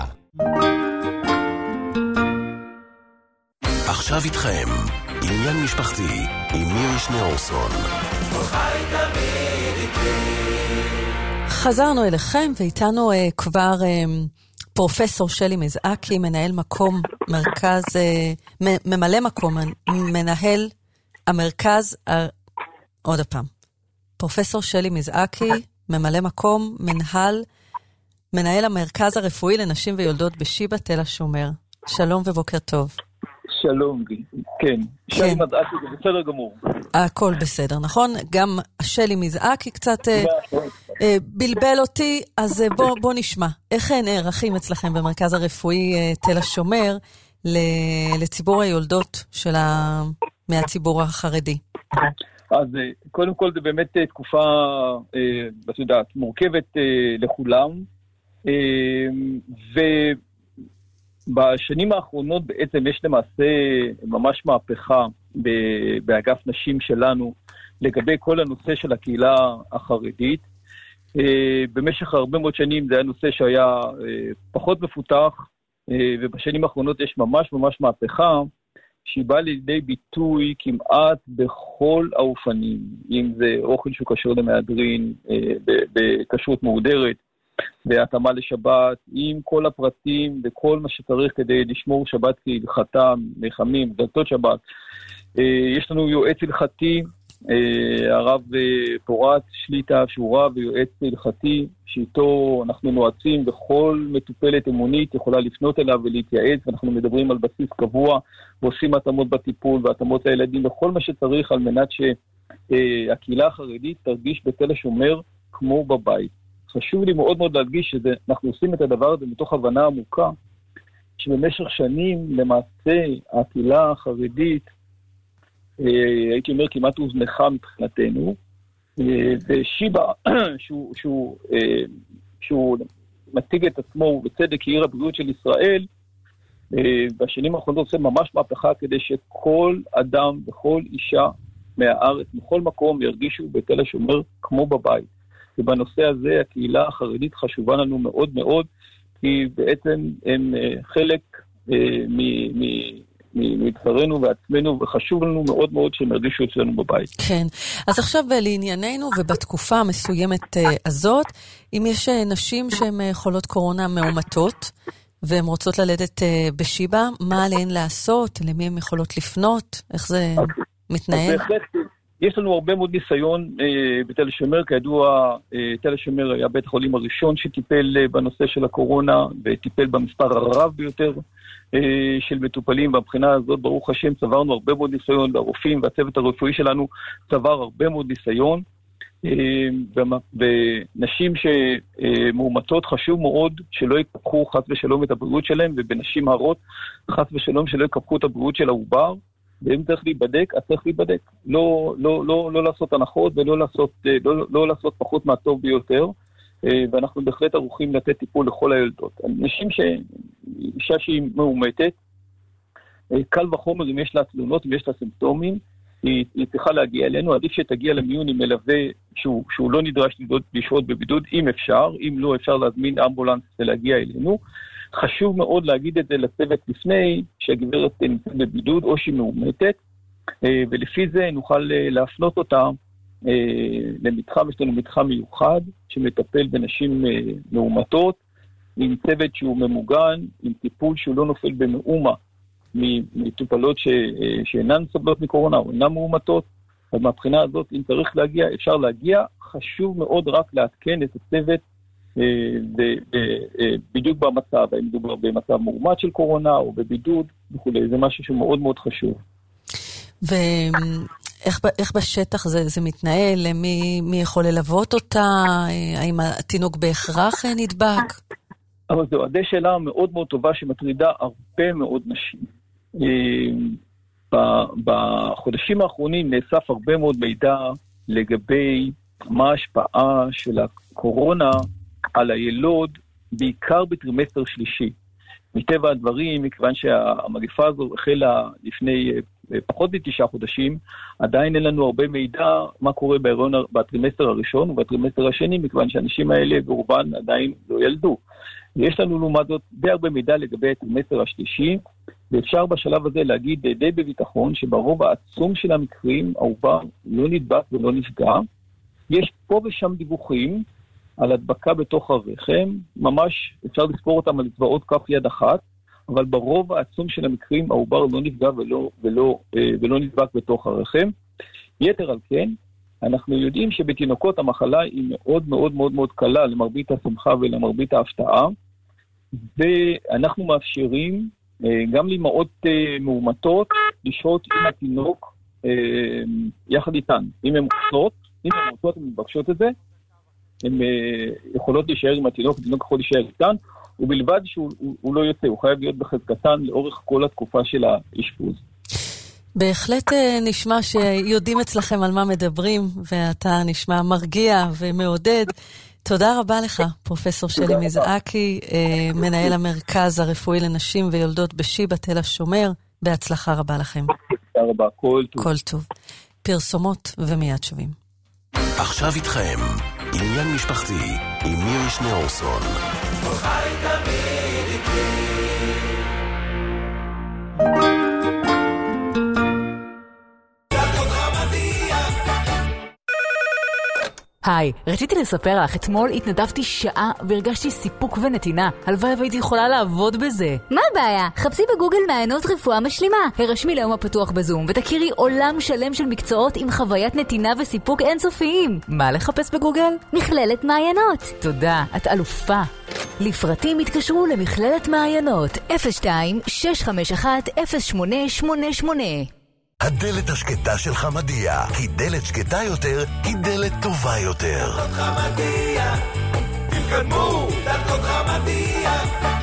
עכשיו איתכם, עניין משפחתי עם מירי שניאורסון. חזרנו אליכם ואיתנו uh, כבר uh, פרופסור שלי מזעקי, מנהל מקום מרכז, uh, ממלא מקום, מנהל המרכז, uh, עוד הפעם, פרופסור שלי מזעקי, ממלא מקום, מנהל, מנהל המרכז הרפואי לנשים ויולדות בשיבא תל השומר. שלום ובוקר טוב. שלום, כן. שלי מזעקי זה בסדר גמור. הכל בסדר, נכון? גם שלי מזעקי קצת אה, אה, בלבל אותי, אז אה, בוא, בוא נשמע. איך נערכים אצלכם במרכז הרפואי אה, תל השומר לציבור היולדות של ה... מהציבור החרדי? אז קודם כל זה באמת תקופה, את יודעת, מורכבת לכולם, ובשנים האחרונות בעצם יש למעשה ממש מהפכה באגף נשים שלנו לגבי כל הנושא של הקהילה החרדית. במשך הרבה מאוד שנים זה היה נושא שהיה פחות מפותח, ובשנים האחרונות יש ממש ממש מהפכה, שהיא באה לידי ביטוי כמעט בכל האופנים, אם זה אוכל שהוא קשור למהדרין, בקשרות מהודרת, בהתאמה לשבת, עם כל הפרטים וכל מה שצריך כדי לשמור שבת כהלכתה, מחמים, דלתות שבת. יש לנו יועץ הלכתי הרב פורת שליטה, שהוא רב ויועץ הלכתי, שאיתו אנחנו נועצים, וכל מטופלת אמונית יכולה לפנות אליו ולהתייעץ, ואנחנו מדברים על בסיס קבוע, ועושים התאמות בטיפול, והתאמות לילדים, וכל מה שצריך על מנת שהקהילה החרדית תרגיש בתל השומר כמו בבית. חשוב לי מאוד מאוד להדגיש שאנחנו עושים את הדבר הזה מתוך הבנה עמוקה, שבמשך שנים למעשה הקהילה החרדית, הייתי אומר כמעט הוזנחה מבחינתנו, ושיבה, שהוא, שהוא, שהוא מציג את עצמו בצדק כעיר הבריאות של ישראל, בשנים האחרונות עושה ממש מהפכה כדי שכל אדם וכל אישה מהארץ, מכל מקום, ירגישו בתל השומר כמו בבית. ובנושא הזה הקהילה החרדית חשובה לנו מאוד מאוד, כי בעצם הם חלק מבשרנו ועצמנו, וחשוב לנו מאוד מאוד שהם ירגישו אצלנו בבית. כן. אז עכשיו לענייננו, ובתקופה המסוימת הזאת, אם יש נשים שהן חולות קורונה מאומתות, והן רוצות ללדת בשיבה, מה עליהן לעשות? למי הן יכולות לפנות? איך זה מתנהל? יש לנו הרבה מאוד ניסיון אה, בתל השומר, כידוע, אה, תל השומר היה בית החולים הראשון שטיפל אה, בנושא של הקורונה, וטיפל במספר הרב ביותר אה, של מטופלים, והבחינה הזאת, ברוך השם, צברנו הרבה מאוד ניסיון, והרופאים והצוות הרפואי שלנו צבר הרבה מאוד ניסיון, אה, ונשים שמאומתות חשוב מאוד שלא יקפחו חס ושלום את הבריאות שלהם, ובנשים הרות חס ושלום שלא יקפחו את הבריאות של העובר, ואם צריך להיבדק, אז צריך להיבדק. לא, לא, לא, לא לעשות הנחות ולא לעשות, לא, לא לעשות פחות מהטוב ביותר, ואנחנו בהחלט ערוכים לתת טיפול לכל הילדות. אנשים ש... אישה שהיא מאומתת, קל וחומר אם יש לה תלונות, אם יש לה סימפטומים, היא, היא צריכה להגיע אלינו, עדיף שתגיע למיון עם מלווה שהוא, שהוא לא נדרש לשהות בבידוד, אם אפשר, אם לא אפשר להזמין אמבולנס ולהגיע אלינו. חשוב מאוד להגיד את זה לצוות לפני שהגברת נמצאת בבידוד או שהיא מאומתת, ולפי זה נוכל להפנות אותה למתחם, יש לנו מתחם מיוחד שמטפל בנשים מאומתות, עם צוות שהוא ממוגן, עם טיפול שהוא לא נופל במאומה מטופלות שאינן סובלות מקורונה או אינן מאומתות, אז מהבחינה הזאת אם צריך להגיע, אפשר להגיע, חשוב מאוד רק להתקן את הצוות בדיוק במצב, האם מדובר במצב מאומת של קורונה או בבידוד וכולי, זה משהו שהוא מאוד מאוד חשוב. ואיך בשטח זה, זה מתנהל? מי, מי יכול ללוות אותה? האם התינוק בהכרח נדבק? אבל זו עדי שאלה מאוד מאוד טובה שמטרידה הרבה מאוד נשים. בחודשים האחרונים נאסף הרבה מאוד מידע לגבי מה ההשפעה של הקורונה על הילוד, בעיקר בטרימסטר שלישי. מטבע הדברים, מכיוון שהמגפה הזו החלה לפני פחות מתשעה חודשים, עדיין אין לנו הרבה מידע מה קורה בהיריון בטרימסטר הראשון ובטרימסטר השני, מכיוון שהאנשים האלה ברובן עדיין לא ילדו. יש לנו לעומת זאת די הרבה מידע לגבי הטרימסטר השלישי, ואפשר בשלב הזה להגיד די בביטחון שברוב העצום של המקרים העובר לא נדבק ולא נפגע. יש פה ושם דיווחים על הדבקה בתוך הרחם, ממש אפשר לספור אותם על צבאות כף יד אחת, אבל ברוב העצום של המקרים העובר לא נפגע ולא, ולא, ולא נדבק בתוך הרחם. יתר על כן, אנחנו יודעים שבתינוקות המחלה היא מאוד מאוד מאוד מאוד קלה למרבית השמחה ולמרבית ההפתעה, ואנחנו מאפשרים גם לאמהות מאומתות לשהות עם התינוק יחד איתן. אם הן רוצות, אם הן רוצות, הן מבקשות את זה, הן יכולות להישאר עם התינוק, התינוק יכול להישאר איתן, ובלבד שהוא הוא, הוא לא יוצא, הוא חייב להיות בחזקתן לאורך כל התקופה של האשפוז. בהחלט נשמע שיודעים אצלכם על מה מדברים, ואתה נשמע מרגיע ומעודד. תודה רבה לך, פרופסור שלי מזעקי, מנהל המרכז הרפואי לנשים ויולדות בשיבא תל השומר. בהצלחה רבה לכם. תודה רבה, כל טוב. כל טוב. פרסומות ומיד שווים. עכשיו איתכם, עניין משפחתי עם מירי שניאורסון. חי תמיד איתי. היי, רציתי לספר לך, אתמול התנדבתי שעה והרגשתי סיפוק ונתינה. הלוואי והייתי יכולה לעבוד בזה. מה הבעיה? חפשי בגוגל מעיינות רפואה משלימה. הרשמי ליום הפתוח בזום ותכירי עולם שלם של מקצועות עם חוויית נתינה וסיפוק אינסופיים. מה לחפש בגוגל? מכללת מעיינות. תודה, את אלופה. לפרטים התקשרו למכללת מעיינות אפס שתיים שש חמש אחת אפס שמונה שמונה שמונה. הדלת השקטה של חמדיה, כי דלת שקטה יותר היא דלת טובה יותר. דלתות חמדיה, תתקדמו, דלתות חמדיה.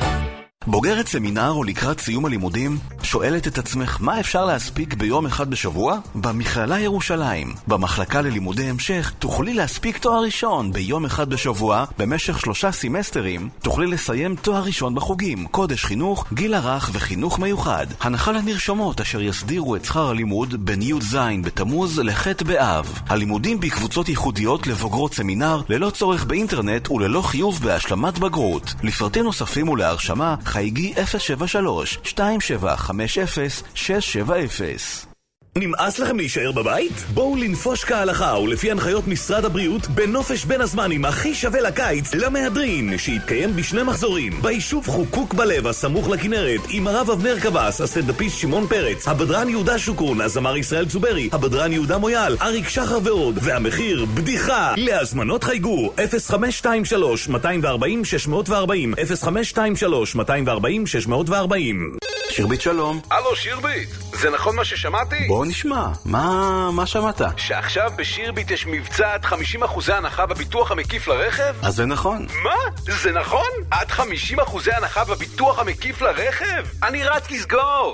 בוגרת סמינר או לקראת סיום הלימודים, שואלת את עצמך מה אפשר להספיק ביום אחד בשבוע? במכללה ירושלים, במחלקה ללימודי המשך, תוכלי להספיק תואר ראשון ביום אחד בשבוע, במשך שלושה סמסטרים, תוכלי לסיים תואר ראשון בחוגים, קודש חינוך, גיל הרך וחינוך מיוחד. הנחה לנרשמות אשר יסדירו את שכר הלימוד בין י' ז' בתמוז לח' באב. הלימודים בקבוצות ייחודיות לבוגרות סמינר, ללא צורך באינטרנט וללא חיוב בהשלמת בגרות. לפרטים נוספים ולהרשמה, חייגי אפס שבע שלוש שתיים שבע חמש אפס שש שבע אפס. נמאס לכם להישאר בבית? בואו לנפוש כהלכה ולפי הנחיות משרד הבריאות בנופש בין הזמנים הכי שווה לקיץ למהדרין, שיתקיים בשני מחזורים ביישוב חוקוק בלב הסמוך לכנרת, עם הרב אבנר קבס, הסטנדאפיסט שמעון פרץ, הבדרן יהודה שוקרון, הזמר ישראל צוברי, הבדרן יהודה מויאל, אריק שחר ועוד, והמחיר בדיחה. להזמנות חייגו אפס חמש שתיים שלוש שתיים ארבע שש ארבע אפס אפס חמש שתיים שלוש שתיים ארבע שש ארבע. שירבית שלום. הלו שירבית, זה נכון מה ששמעתי? בוא נשמע, מה, מה שמעת? שעכשיו בשירבית יש מבצע עד חמישים אחוזי הנחה בביטוח המקיף לרכב? אז זה נכון. מה? זה נכון? עד חמישים אחוזי הנחה בביטוח המקיף לרכב? אני רץ לסגור!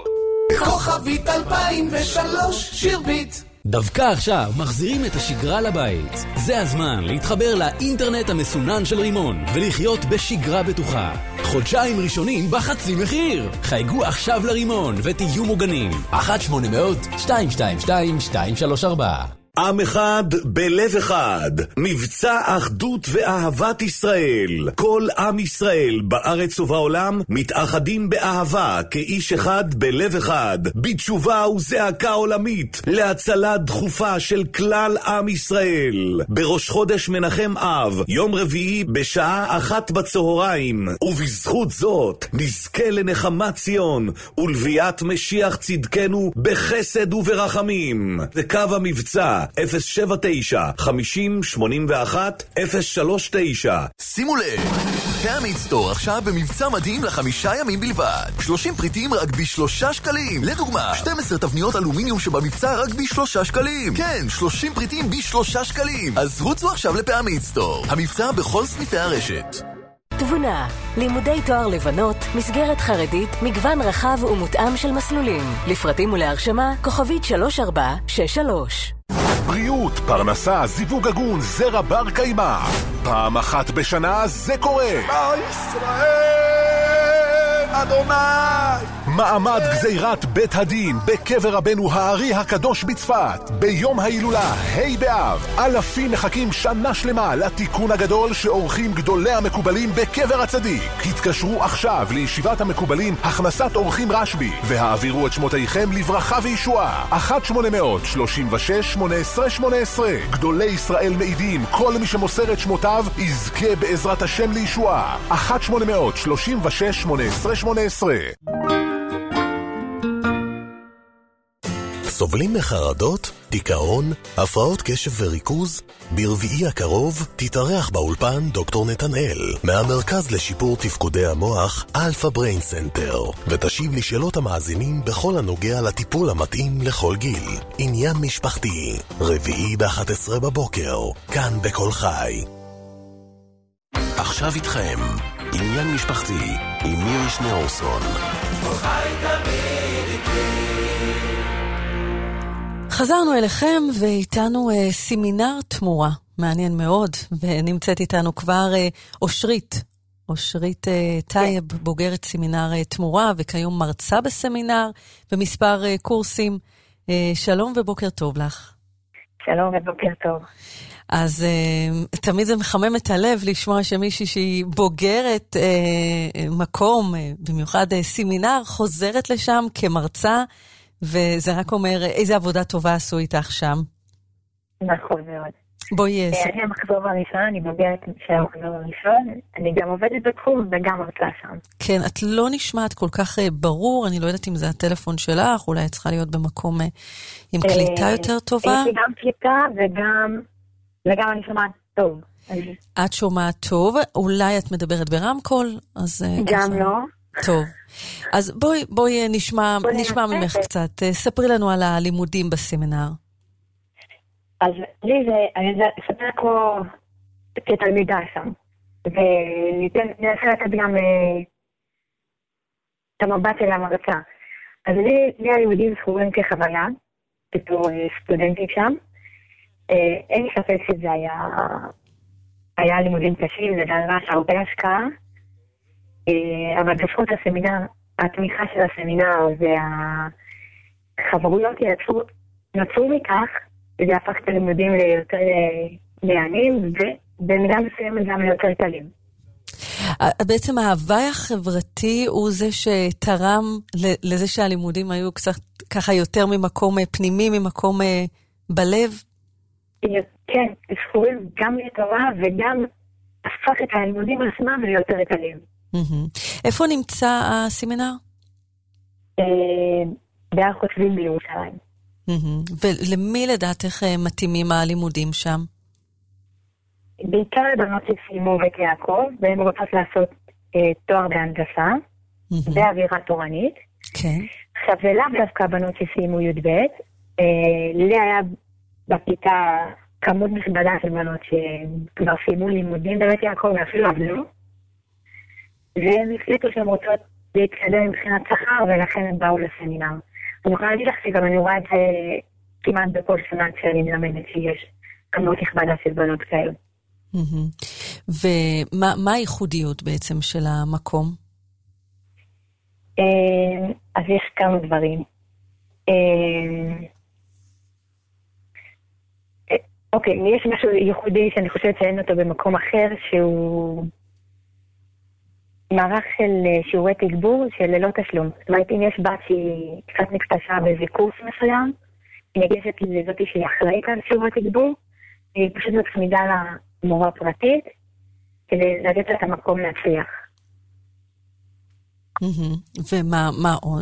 כוכבית אלפיים ושלוש שירבית. דווקא עכשיו מחזירים את השגרה לבית. זה הזמן להתחבר לאינטרנט המסונן של רימון ולחיות בשגרה בטוחה. חודשיים ראשונים בחצי מחיר. חייגו עכשיו לרימון ותהיו מוגנים. אחת שמונה מאות שתיים שתיים שתיים שתיים שלוש ארבע. עם אחד בלב אחד, מבצע אחדות ואהבת ישראל. כל עם ישראל בארץ ובעולם מתאחדים באהבה כאיש אחד בלב אחד, בתשובה וזעקה עולמית להצלה דחופה של כלל עם ישראל. בראש חודש מנחם אב, יום רביעי בשעה אחת בצהריים, ובזכות זאת נזכה לנחמת ציון ולביאת משיח צדקנו בחסד וברחמים. וקו המבצע אפס שבע תשע חמישים שמונים ואחת אפס שלוש תשע. שימו לב, פעמית סטור עכשיו במבצע מדהים לחמישה ימים בלבד. שלושים פריטים רק בשלושה שקלים. לדוגמה, שתים עשרה תבניות אלומיניום שבמבצע רק בשלושה שקלים. כן, שלושים פריטים בשלושה שקלים. אז רוצו עכשיו לפעמית סטור. המבצע בכל סניפי הרשת. תבונה, לימודי תואר לבנות, מסגרת חרדית, מגוון רחב ומותאם של מסלולים. לפרטים ולהרשמה, כוכבית שלוש ארבע שש שלוש. בריאות, פרנסה, זיווג הגון, זרע בר קיימא. פעם אחת בשנה זה קורה. מה ישראל אדוני? מעמד גזירת בית הדין בקבר רבנו הארי הקדוש בצפת. ביום ההילולה, ה' באב, אלפים מחכים שנה שלמה לתיקון הגדול שעורכים גדולי המקובלים בקבר הצדיק. התקשרו עכשיו לישיבת המקובלים הכנסת אורחים רשבי והעבירו את שמותיכם לברכה וישועה. אחת שמונה מאות שלושים ושש שמונה עשרה שמונה עשרה. גדולי ישראל מעידים, כל מי שמוסר את שמותיו יזכה בעזרת השם לישועה. אחת שמונה מאות שלושים ושש שמונה עשרה שמונה עשרה. סובלים מחרדות, דיכאון, הפרעות קשב וריכוז? ברביעי הקרוב תתארח באולפן דוקטור נתנאל מהמרכז לשיפור תפקודי המוח אלפא בריין סנטר, ותשיב לשאלות המאזינים בכל הנוגע לטיפול המתאים לכל גיל. עניין משפחתי, רביעי ב-אחת עשרה בבוקר, כאן בכל חי. עכשיו איתכם עניין משפחתי עם מירי שניאורסון. כל חי תמיד איתי. חזרנו אליכם ואיתנו אה, סמינר תמורה, מעניין מאוד, ונמצאת איתנו כבר אה, אושרית, אושרית אה, טייב, בוגרת סמינר אה, תמורה, וכיום מרצה בסמינר במספר אה, קורסים. אה, שלום ובוקר טוב לך. שלום ובוקר טוב. אז uh, תמיד זה מחמם את הלב לשמוע שמישהי שהיא בוגרת uh, מקום, uh, במיוחד uh, סמינר, חוזרת לשם כמרצה, וזה רק אומר איזה עבודה טובה עשו איתך שם. נכון מאוד. בואי אסע. אני המחזור הראשון, אני בוגרת של המחזור הראשון, אני גם עובדת בתחום וגם הרצאה שם. כן, את לא נשמעת כל כך ברור, אני לא יודעת אם זה הטלפון שלך, אולי את צריכה להיות במקום עם קליטה יותר טובה. יש לי גם קליטה וגם, וגם אני שומעת טוב. את שומעת טוב, אולי את מדברת ברמקול, אז... גם לא. טוב. אז בואי, בואי נשמע, נשמע ממך קצת. ספרי לנו על הלימודים בסמינר. אז לי זה, אני אספר כמו כתלמידה שם, וננסה לתת גם את המבט של המרצה. אז לי, לי הלימודים זכורים כחוויה, בתור סטודנטים שם. אין לי ספק שזה היה, היה לימודים קשים, זה דרש הרבה השקעה, אבל בזכות הסמינר, התמיכה של הסמינר והחברויות יצרו, נוצרו מכך, וזה הפך את הלימודים ליותר מעניינים, ובמידה מסוימת גם ליותר קלים. בעצם ההוואי החברתי הוא זה שתרם לזה שהלימודים היו קצת ככה יותר ממקום פנימי, ממקום בלב? כן, זכורים גם לטובה וגם הפך את הלימודים עצמם ליותר קלים. איפה נמצא הסמינר? בהר חוצבים בירושלים. ולמי לדעתך מתאימים הלימודים שם? בעיקר לבנות שסיימו בית יעקב, והן רוצות לעשות תואר בהנדסה, באווירה תורנית. כן. עכשיו, ולאו דווקא בנות שסיימו י' ב', לי היה בכיתה כמות נכבדה של בנות שכבר סיימו לימודים בבית יעקב ואפילו עבדו, והן החליטו שהן רוצות להתקדם מבחינת שכר, ולכן הן באו לסמינר. אני יכולה להגיד לך שגם אני רואה את זה כמעט בכל שנה כשאני מלמדת שיש כמות נכבדה של בנות כאלה. ומה הייחודיות בעצם של המקום? אז יש כמה דברים. אוקיי, יש משהו ייחודי שאני חושבת שאין אותו במקום אחר, שהוא מערך של שיעורי תגבור של ללא תשלום. זאת אומרת, אם יש בת שהיא קצת נקטשה באיזה קורס מסוים, היא מגשת לזאתי שהיא אחראית על שיעורי תגבור, היא פשוט מצמידה למורה פרטית, כדי לתת לה את המקום להצליח. ומה עוד?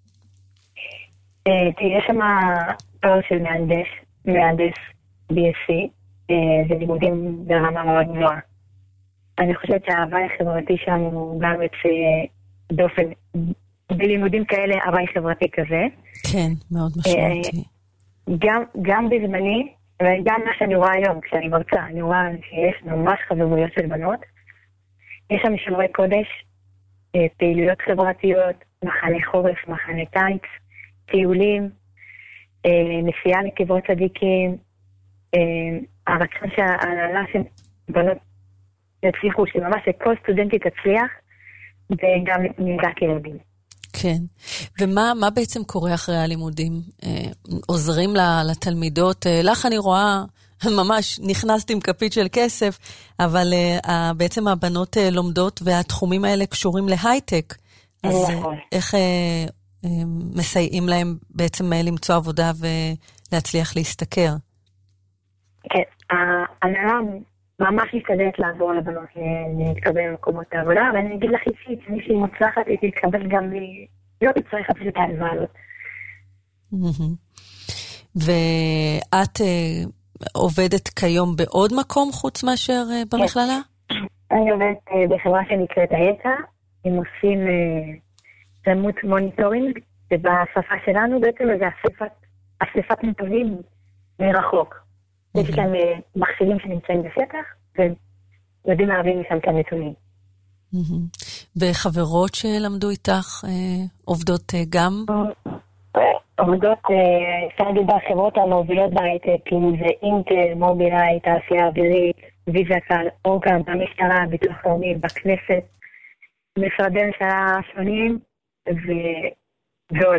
יש שם תואר של מהנדס, מהנדס בי אס סי, זה לימודים ברמה מאוד גבוהה. אני חושבת שההוואי החברתי שם הוא גם יוצא דופן, בלימודים כאלה הוואי חברתי כזה. כן, מאוד משמעותי. גם, גם בזמני, וגם מה שאני רואה היום, כשאני מרצה, אני רואה שיש ממש חברויות של בנות. יש שם שיעורי קודש, פעילויות חברתיות, מחנה חורף, מחנה קיץ, טיולים, נסיעה לקברות צדיקים, הרצון שההנהלה של בנות יצליחו, שממש שכל סטודנטית תצליח, וגם נלגת ילדים. כן. ומה מה בעצם קורה אחרי הלימודים? עוזרים לתלמידות? לך אני רואה, ממש נכנסתי עם כפית של כסף, אבל בעצם הבנות לומדות, והתחומים האלה קשורים להייטק. אז איך מסייעים להם בעצם למצוא עבודה ולהצליח להשתכר? כן, ההנהלה ממש משתדלת לעזור לבנות להתקבל למקומות העבודה, ואני אגיד לך אישית, מי שהיא מוצלחת, היא תתקבל גם לי, לא תצטרך אפילו את ההלוואה הזאת. ואת עובדת כיום בעוד מקום חוץ מאשר במכללה? אני עובדת בחברה שנקראת היצע, הם עושים רמות מוניטורינג, ובשפה שלנו בעצם זה אספת נתונים מרחוק. יש להם מחשבים שנמצאים בשטח, ויודעים להבין משם את הנתונים. וחברות שלמדו איתך עובדות גם? עובדות, אפשר להגיד בחברות המובילות בהייטק, אם זה אינטל, מובילאיי, תעשייה אווירית, ויזקל, אורגן, במשטרה, ביטוח לאומי, בכנסת, משרדי ממשלה שונים, ועוד.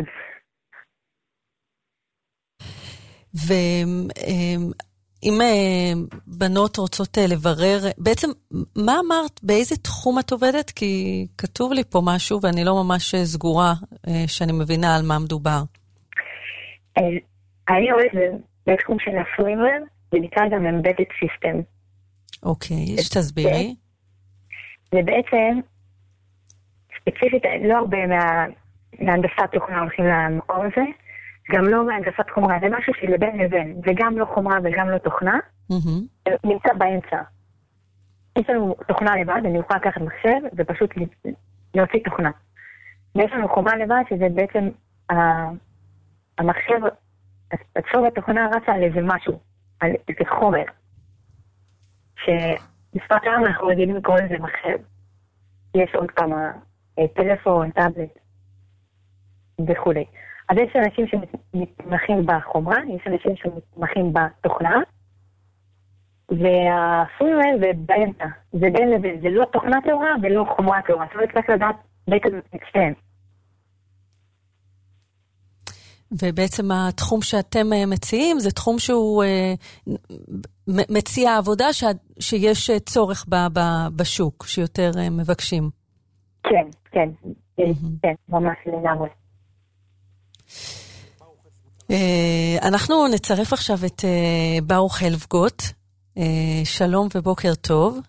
ואם בנות רוצות לברר, בעצם מה אמרת, באיזה תחום את עובדת? כי כתוב לי פה משהו ואני לא ממש סגורה שאני מבינה על מה מדובר. אני עובדת בתחום של הפרימוור, זה נקרא גם Embedded System. אוקיי, שתסבירי. זה בעצם, ספציפית, לא הרבה מה, מהנדסת תוכנה הולכים למקום הזה, גם לא מהנדסת חומרה, זה משהו שלבין לבין, זה גם לא חומרה וגם לא תוכנה, mm-hmm. נמצא באמצע. יש לנו תוכנה לבד, אני יכולה לקחת מחשב ופשוט להוציא תוכנה. ויש לנו חומרה לבד שזה בעצם המחשב, הצור התוכנה רצה על איזה משהו, על איזה חומר, שבשפת העם אנחנו רגילים לקרוא לזה מחשב. יש עוד כמה, טלפון, טאבלט וכו'. אז יש אנשים שמתמחים בחומרה, יש אנשים שמתמחים בתוכנה, והפונואל זה באמצע, זה בין לבין, זה לא תוכנה תאורה ולא חומרה תאורה, זאת אומרת צריך לדעת בעצם אצלם. ובעצם התחום שאתם מציעים זה תחום שהוא מציע עבודה שיש צורך בשוק, שיותר מבקשים. כן, כן, כן, ממש לגמרי. אנחנו נצרף עכשיו את ברוך הלפגוט. שלום ובוקר טוב.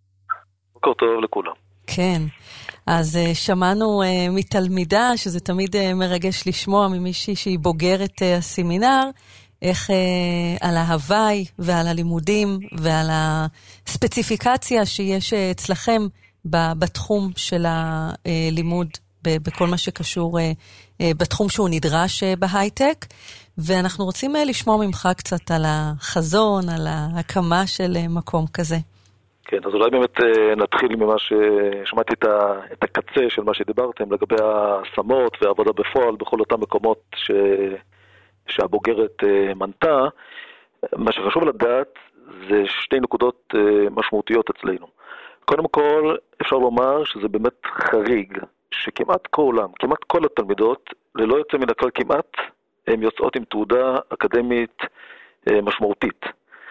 בוקר טוב לכולם. כן, אז שמענו מתלמידה, שזה תמיד מרגש לשמוע ממישהי שהיא בוגרת הסמינר, איך על ההוואי ועל הלימודים ועל הספציפיקציה שיש אצלכם בתחום של הלימוד, בכל מה שקשור בתחום שהוא נדרש בהייטק, ואנחנו רוצים לשמוע ממך קצת על החזון, על ההקמה של מקום כזה. כן, אז אולי באמת נתחיל ממה ששמעתי את הקצה של מה שדיברתם, לגבי השמות והעבודה בפועל בכל אותם מקומות ש... שהבוגרת מנתה. מה שחשוב לדעת זה שתי נקודות משמעותיות אצלנו. קודם כל, אפשר לומר שזה באמת חריג, שכמעט כולם, כמעט כל התלמידות, ללא יוצא מן הכלל כמעט, הן יוצאות עם תעודה אקדמית משמעותית.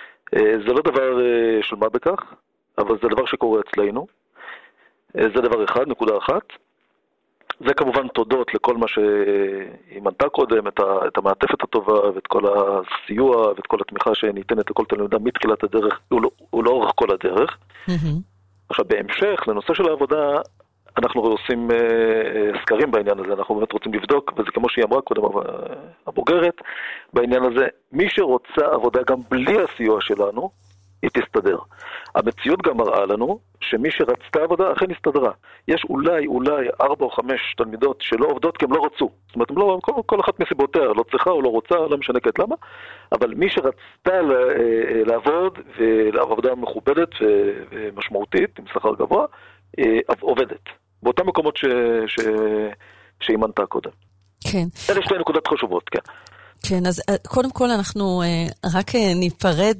זה לא דבר של מה בכך, אבל זה דבר שקורה אצלנו. זה דבר אחד, נקודה אחת. זה כמובן תודות לכל מה שהיא מנתה קודם, את, ה, את המעטפת הטובה ואת כל הסיוע ואת כל התמיכה שניתנת לכל תלמידה מתחילת הדרך ולאורך כל הדרך. Mm-hmm. עכשיו בהמשך, לנושא של העבודה, אנחנו עושים uh, סקרים בעניין הזה, אנחנו באמת רוצים לבדוק, וזה כמו שהיא אמרה קודם הבוגרת, בעניין הזה, מי שרוצה עבודה גם בלי הסיוע שלנו, היא תסתדר. המציאות גם מראה לנו שמי שרצתה עבודה אכן הסתדרה. יש אולי, אולי ארבע או חמש תלמידות שלא עובדות כי הם לא רצו. זאת אומרת, לא, כל, כל אחת מסיבותיה, לא צריכה או לא רוצה, לא משנה כעת למה, אבל מי שרצתה לעבוד, ולעבודה מכובדת ומשמעותית, עם שכר גבוה, עובדת. באותם מקומות ש, ש, שהיא מנתה קודם. כן. אלה שתי נקודות חשובות, כן. כן, אז קודם כל אנחנו רק ניפרד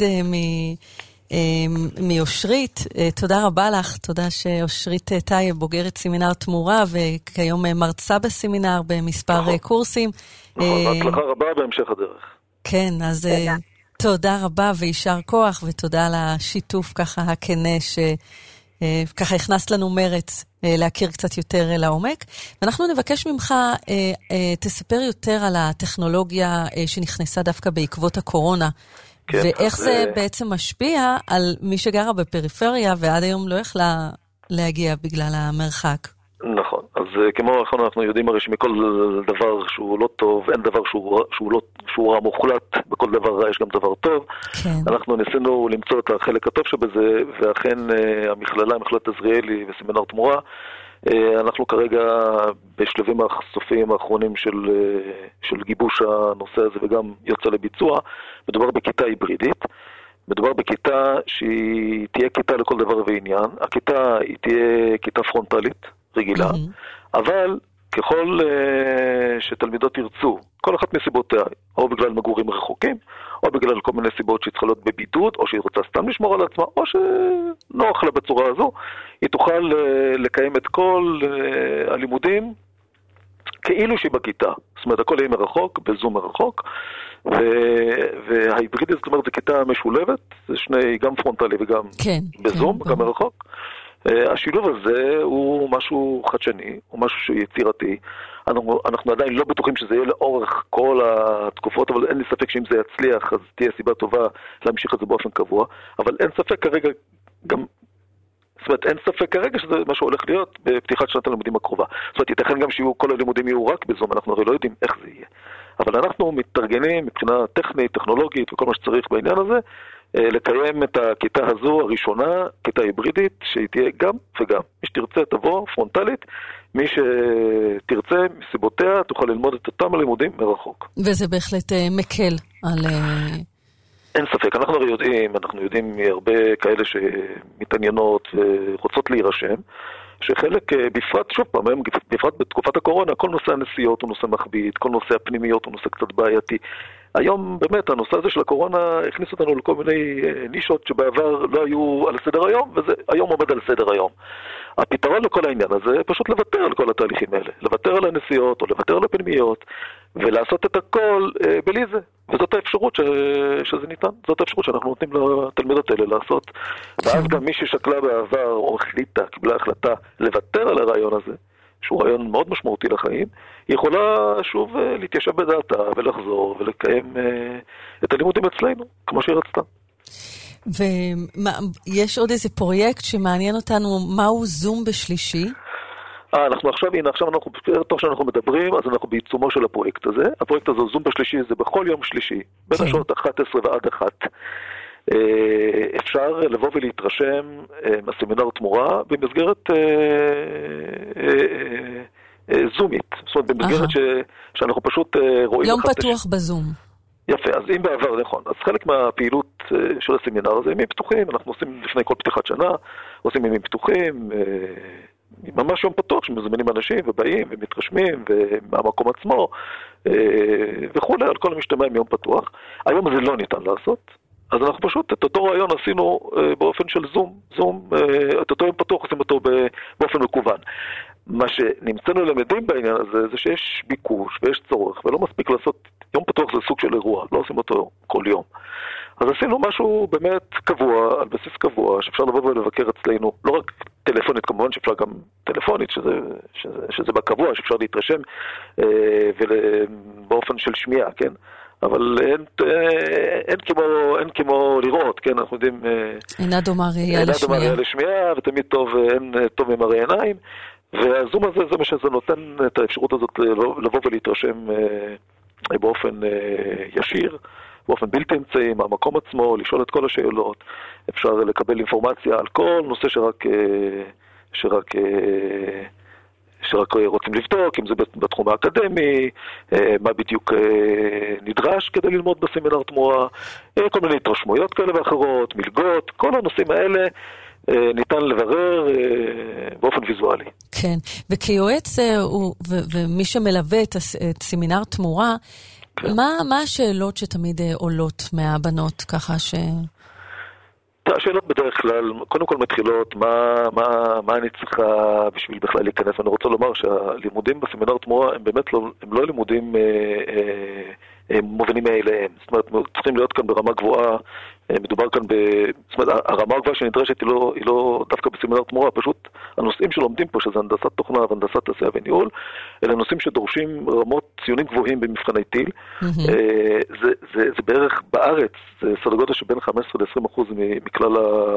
מאושרית. תודה רבה לך, תודה שאושרית טייב, בוגרת סמינר תמורה, וכיום מרצה בסמינר במספר קורסים. נכון, הצלחה רבה בהמשך הדרך. כן, אז תודה רבה ויישר כוח, ותודה על השיתוף ככה הכנה ש... ככה הכנסת לנו מרץ להכיר קצת יותר לעומק, ואנחנו נבקש ממך, תספר יותר על הטכנולוגיה שנכנסה דווקא בעקבות הקורונה, כן, ואיך זה... זה בעצם משפיע על מי שגרה בפריפריה, ועד היום לא יכלה להגיע בגלל המרחק. נכון, אז כמו אנחנו יודעים הרי שמכל דבר שהוא לא טוב, אין דבר שהוא, שהוא, לא, שהוא רע מוחלט, בכל דבר רע יש גם דבר טוב. כן. אנחנו ניסינו למצוא את החלק הטוב שבזה, ואכן המכללה, מכללת עזריאלי וסמינר תמורה, אנחנו כרגע בשלבים הסופיים האחרונים של, של גיבוש הנושא הזה וגם יוצא לביצוע. מדובר בכיתה היברידית, מדובר בכיתה שהיא תהיה כיתה לכל דבר ועניין. הכיתה היא תהיה כיתה פרונטלית רגילה, mm-hmm. אבל ככל uh, שתלמידות ירצו, כל אחת מסיבותיה, או בגלל מגורים רחוקים, או בגלל כל מיני סיבות שהיא צריכה להיות בבידוד, או שהיא רוצה סתם לשמור על עצמה, או שנוח לה בצורה הזו, היא תוכל uh, לקיים את כל uh, הלימודים כאילו שהיא בכיתה. זאת אומרת, הכל יהיה מרחוק, בזום מרחוק, וההיברידית, זאת אומרת, זו כיתה משולבת, זה שני, גם פרונטלי וגם כן, בזום, כן, גם מרחוק. השילוב הזה הוא משהו חדשני, הוא משהו שהוא יצירתי. אנחנו, אנחנו עדיין לא בטוחים שזה יהיה לאורך כל התקופות, אבל אין לי ספק שאם זה יצליח, אז תהיה סיבה טובה להמשיך את זה באופן קבוע. אבל אין ספק כרגע גם... זאת אומרת, אין ספק כרגע שזה מה שהולך להיות בפתיחת שנת הלימודים הקרובה. זאת אומרת, ייתכן גם שכל הלימודים יהיו רק בזום, אנחנו הרי לא יודעים איך זה יהיה. אבל אנחנו מתארגנים מבחינה טכנית, טכנולוגית וכל מה שצריך בעניין הזה, לקיים את הכיתה הזו הראשונה, כיתה היברידית, שהיא תהיה גם וגם. מי שתרצה תבוא פרונטלית, מי שתרצה מסיבותיה תוכל ללמוד את אותם הלימודים מרחוק. וזה בהחלט מקל על... אין ספק, אנחנו הרי יודעים, אנחנו יודעים מהרבה כאלה שמתעניינות ורוצות להירשם, שחלק, בפרט, שוב פעם, בפרט בתקופת הקורונה, כל נושא הנסיעות הוא נושא מכביד, כל נושא הפנימיות הוא נושא קצת בעייתי. היום באמת הנושא הזה של הקורונה הכניס אותנו לכל מיני נישות שבעבר לא היו על סדר היום, וזה היום עומד על סדר היום. הפתרון לכל העניין הזה פשוט לוותר על כל התהליכים האלה, לוותר על הנסיעות או לוותר על הפנימיות, ולעשות את הכל אה, בלי זה. וזאת האפשרות ש... שזה ניתן, זאת האפשרות שאנחנו נותנים לתלמידות האלה לעשות. ואז גם מי ששקלה בעבר או החליטה, קיבלה החלטה לוותר על הרעיון הזה, שהוא רעיון מאוד משמעותי לחיים, היא יכולה שוב אה, להתיישב בדעתה ולחזור ולקיים אה, את הלימודים אצלנו, כמו שהיא רצתה. ויש עוד איזה פרויקט שמעניין אותנו, מהו זום בשלישי? אה, אנחנו עכשיו, הנה, עכשיו אנחנו, תוך שאנחנו מדברים, אז אנחנו בעיצומו של הפרויקט הזה. הפרויקט הזה, זום בשלישי, זה בכל יום שלישי, בין השעות אחת עשרה ועד אחת. אפשר לבוא ולהתרשם מהסמינר תמורה במסגרת זומית. זאת אומרת, במסגרת שאנחנו פשוט רואים... יום פתוח בזום. יפה, אז אם בעבר, נכון. אז חלק מהפעילות של הסמינר הזה, ימים פתוחים, אנחנו עושים לפני כל פתיחת שנה, עושים ימים פתוחים, ממש יום פתוח שמזמינים אנשים ובאים ומתרשמים ומהמקום עצמו וכו', על כל המשתמע עם יום פתוח. היום זה לא ניתן לעשות, אז אנחנו פשוט את אותו רעיון עשינו באופן של זום, זום, את אותו יום פתוח עושים אותו באופן מקוון. מה שנמצאנו למדים בעניין הזה זה שיש ביקוש ויש צורך, ולא מספיק לעשות, יום פתוח זה סוג של אירוע, לא עושים אותו כל יום. אז עשינו משהו באמת קבוע, על בסיס קבוע, שאפשר לבוא ולבקר אצלנו, לא רק טלפונית, כמובן שאפשר גם טלפונית, שזה, שזה, שזה בקבוע, שאפשר להתרשם אה, ובאופן של שמיעה, כן? אבל אין, אין, כמו, אין כמו לראות, כן? אנחנו יודעים... אינה דומה ראייה לשמיעה. אינה דומה ראייה לשמיעה, ותמיד טוב, אין טוב ממראה עיניים. והזום הזה זה מה שזה נותן את האפשרות הזאת לבוא ולהתרשם באופן ישיר, באופן בלתי אמצעי, מהמקום עצמו, לשאול את כל השאלות. אפשר לקבל אינפורמציה על כל נושא שרק, שרק, שרק רוצים לבדוק, אם זה בתחום האקדמי, מה בדיוק נדרש כדי ללמוד בסמינר תמורה, כל מיני התרשמויות כאלה ואחרות, מלגות, כל הנושאים האלה ניתן לברר באופן ויזואלי. כן, וכיועץ ומי שמלווה את סמינר תמורה, מה השאלות שתמיד עולות מהבנות ככה ש... השאלות בדרך כלל, קודם כל מתחילות, מה, מה, מה אני צריכה בשביל בכלל להיכנס? ואני רוצה לומר שהלימודים בסמינר תמורה הם באמת לא, הם לא לימודים אה, אה, אה, מובנים מאליהם. זאת אומרת, צריכים להיות כאן ברמה גבוהה, מדובר כאן ב... זאת אומרת, הרמה הגבוהה שנדרשת היא לא, היא לא דווקא בסמינר תמורה, פשוט הנושאים שלומדים פה, שזה הנדסת תוכנה והנדסת תעשייה וניהול, אלה נושאים שדורשים רמות ציונים גבוהים במבחני טיל. Mm-hmm. זה, זה, זה בערך בארץ, זה סדר גודל שבין חמש עשרה עד עשרים אחוז מכלל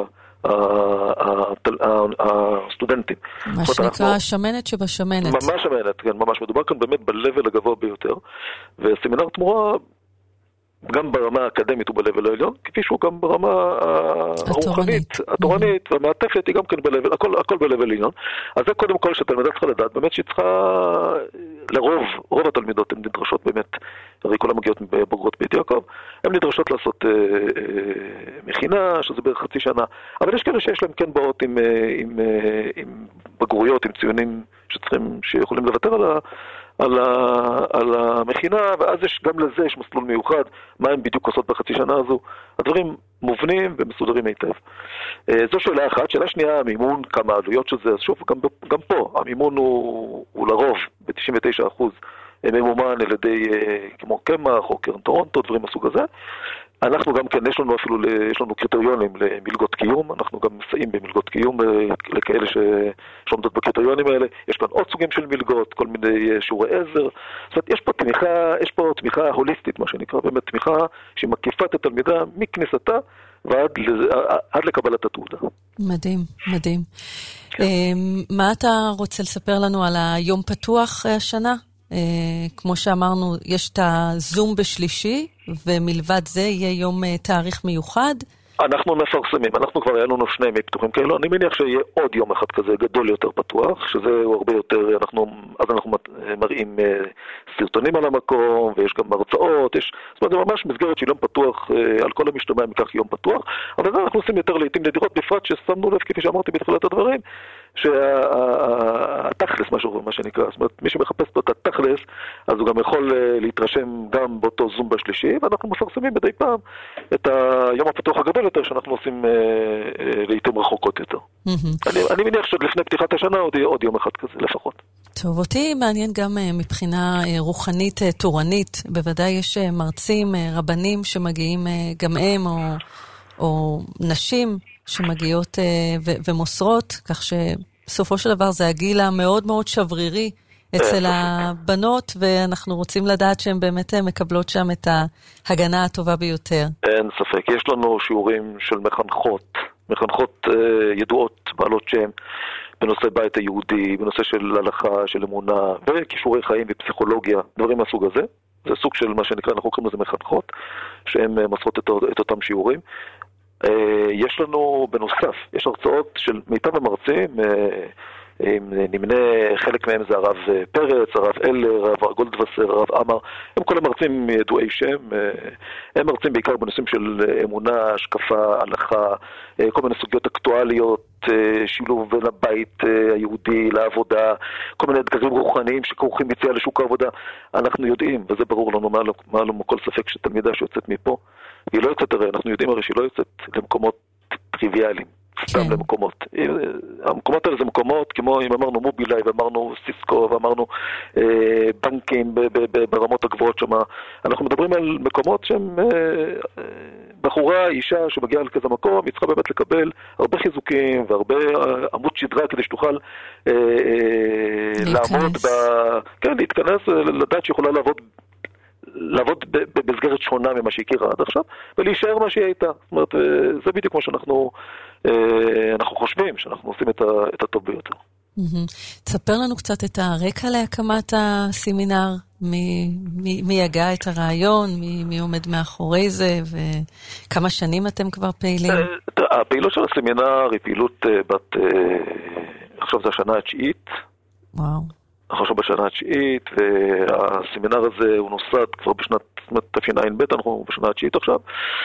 הסטודנטים. מה שנקרא השמנת שבשמנת. ממש שמנת, כן, ממש. מדובר כאן באמת ב-level הגבוה ביותר, והסמינר תמורה... גם ברמה האקדמית הוא בלבל העליון, כפי שהוא גם ברמה הרוחנית, התורנית, והמעטפת היא גם כן בלבל, הכל, הכל בלבל עליון. אז זה קודם כל שהתלמידה צריכה לדעת, באמת שהיא צריכה, לרוב, רוב התלמידות הן נדרשות באמת, הרי כולם מגיעות בבוגרות בית יעקב, הן נדרשות לעשות אה, אה, מכינה, שזה בערך חצי שנה, אבל יש כאלה שיש להם כן באות עם, עם, עם בגרויות, עם ציונים שצריכים, שיכולים לוותר על ה... על, ה, על המכינה, ואז יש, גם לזה יש מסלול מיוחד, מה הם בדיוק עושות בחצי שנה הזו. הדברים מובנים ומסודרים היטב. זו שאלה אחת. שאלה שנייה, המימון, כמה עלויות של זה, אז שוב, גם, גם פה, המימון הוא, הוא לרוב, ב-תשעים ותשעה אחוז ממומן על ידי כמו קמח או קרן טורונטו, דברים מסוג הזה. אנחנו גם כן, יש לנו אפילו, יש לנו קריטריונים למלגות קיום, אנחנו גם מסייעים במלגות קיום לכאלה שעומדות בקריטריונים האלה, יש כאן עוד סוגים של מלגות, כל מיני שיעורי עזר, זאת אומרת, יש פה תמיכה, יש פה תמיכה הוליסטית, מה שנקרא, באמת תמיכה שמקיפה את התלמידה מכניסתה ועד עד לקבלת התעודה. מדהים, מדהים. מה אתה רוצה לספר לנו על היום פתוח השנה? כמו שאמרנו, יש את הזום בשלישי, ומלבד זה יהיה יום תאריך מיוחד. אנחנו מפרסמים, אנחנו כבר היה לנו שני ימי פתוחים כאלו, אני מניח שיהיה עוד יום אחד כזה גדול יותר פתוח, שזה הוא הרבה יותר, אנחנו, אז אנחנו מראים סרטונים על המקום, ויש גם הרצאות, יש, זאת אומרת, זה ממש מסגרת של יום פתוח, על כל המשתמע מכך יום פתוח, אבל זה אנחנו עושים יותר לעתים נדירות, בפרט ששמנו לב, כפי שאמרתי בתחילת הדברים, שהתכלס, מה שנקרא, זאת אומרת, מי שמחפש פה את התכלס, אז הוא גם יכול להתרשם גם באותו זום בשלישי, ואנחנו מפרסמים מדי פעם את היום הפתוח הגדול יותר, שאנחנו עושים לעתים רחוקות יותר. אני מניח שלפני פתיחת השנה עוד יהיה עוד יום אחד כזה, לפחות. טוב, אותי מעניין גם מבחינה רוחנית תורנית, בוודאי יש מרצים, רבנים שמגיעים גם הם, או נשים, שמגיעות ו- ומוסרות, כך שבסופו של דבר זה הגיל המאוד מאוד שברירי אצל הבנות, ואנחנו רוצים לדעת שהן באמת מקבלות שם את ההגנה הטובה ביותר. אין ספק, יש לנו שיעורים של מחנכות, מחנכות uh, ידועות, בעלות שם, בנושא בית היהודי, בנושא של הלכה, של אמונה, וכישורי חיים ופסיכולוגיה, דברים מהסוג הזה. זה סוג של מה שנקרא, אנחנו קוראים לזה מחנכות, שהן מוסרות את, את אותם שיעורים. יש לנו בנוסף, יש הרצאות של מיטב המרצים, נמנה, חלק מהם זה הרב פרץ, הרב אלר, הרב גולדווסר, הרב אמר, הם כל המרצים ידועי שם, הם מרצים בעיקר בנושאים של אמונה, השקפה, הלכה, כל מיני סוגיות אקטואליות, שילוב בין הבית היהודי לעבודה, כל מיני אתגרים רוחניים שכרוכים ביציאה לשוק העבודה. אנחנו יודעים, וזה ברור לנו מעל כל ספק שתלמידה שיוצאת מפה, היא לא יוצאת הרי, אנחנו יודעים הרי שהיא לא יוצאת למקומות טריוויאליים, סתם למקומות. המקומות האלה זה מקומות, כמו אם אמרנו מובילאי, ואמרנו סיסקו, ואמרנו בנקים ברמות הגבוהות שם. אנחנו מדברים על מקומות שהם בחורה, אישה שמגיעה לכזה מקום, היא צריכה באמת לקבל הרבה חיזוקים, והרבה עמוד שדרה כדי שתוכל לעמוד, כן, להתכנס, לדעת שיכולה לעבוד לעבוד במסגרת שונה ממה שהכירה עד עכשיו, ולהישאר מה שהיא הייתה. זאת אומרת, זה בדיוק כמו שאנחנו אנחנו חושבים, שאנחנו עושים את הטוב ביותר. תספר לנו קצת את הרקע להקמת הסמינר, מי הגה את הרעיון, מי עומד מאחורי זה, וכמה שנים אתם כבר פעילים? הפעילות של הסמינר היא פעילות בת, עכשיו זה השנה התשיעית. וואו. אנחנו עכשיו בשנה התשיעית, והסמינר הזה הוא נוסד כבר בשנת תשע"ב, אנחנו בשנה התשיעית עכשיו.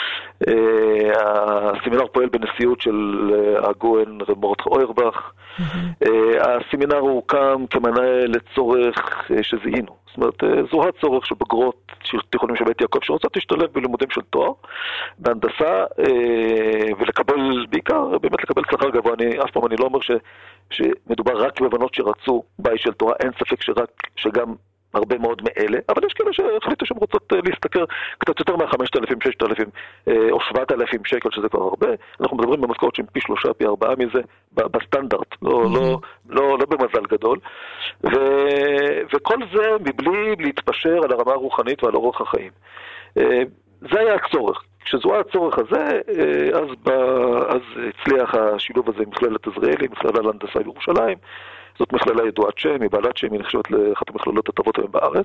הסמינר פועל בנשיאות של הגוהן מרדכי אוירבך. הסמינר הוא קם כמנהל לצורך שזיהינו. זאת אומרת, זו הצורך של בגרות של תיכונים של בית יעקב שרוצות להשתלב בלימודים של תואר, בהנדסה, ולקבל, בעיקר, באמת לקבל שכר גבוה. אני, אף פעם אני לא אומר ש, שמדובר רק בבנות שרצו בית של תואר, אין ספק שרק, שגם הרבה מאוד מאלה, אבל יש כאלה שהחליטו שהן רוצות להסתכר קצת יותר מה-חמשת אלפים, ששת אלפים או שבעת אלפים שקל, שזה כבר הרבה. אנחנו מדברים במשכורת שהן פי שלושה, פי ארבעה מזה, בסטנדרט, לא, לא, לא, לא במזל גדול. ו, וכל זה מבלי להתפשר על הרמה הרוחנית ועל אורח החיים. זה היה הצורך. כשזוהה הצורך הזה, אז, ב, אז הצליח השילוב הזה עם מכללת עזריאלי, מכללה להנדסה בירושלים. זאת מכללה ידועת שם, היא בעלת שם, היא נחשבת לאחת המכללות הטובות היום בארץ.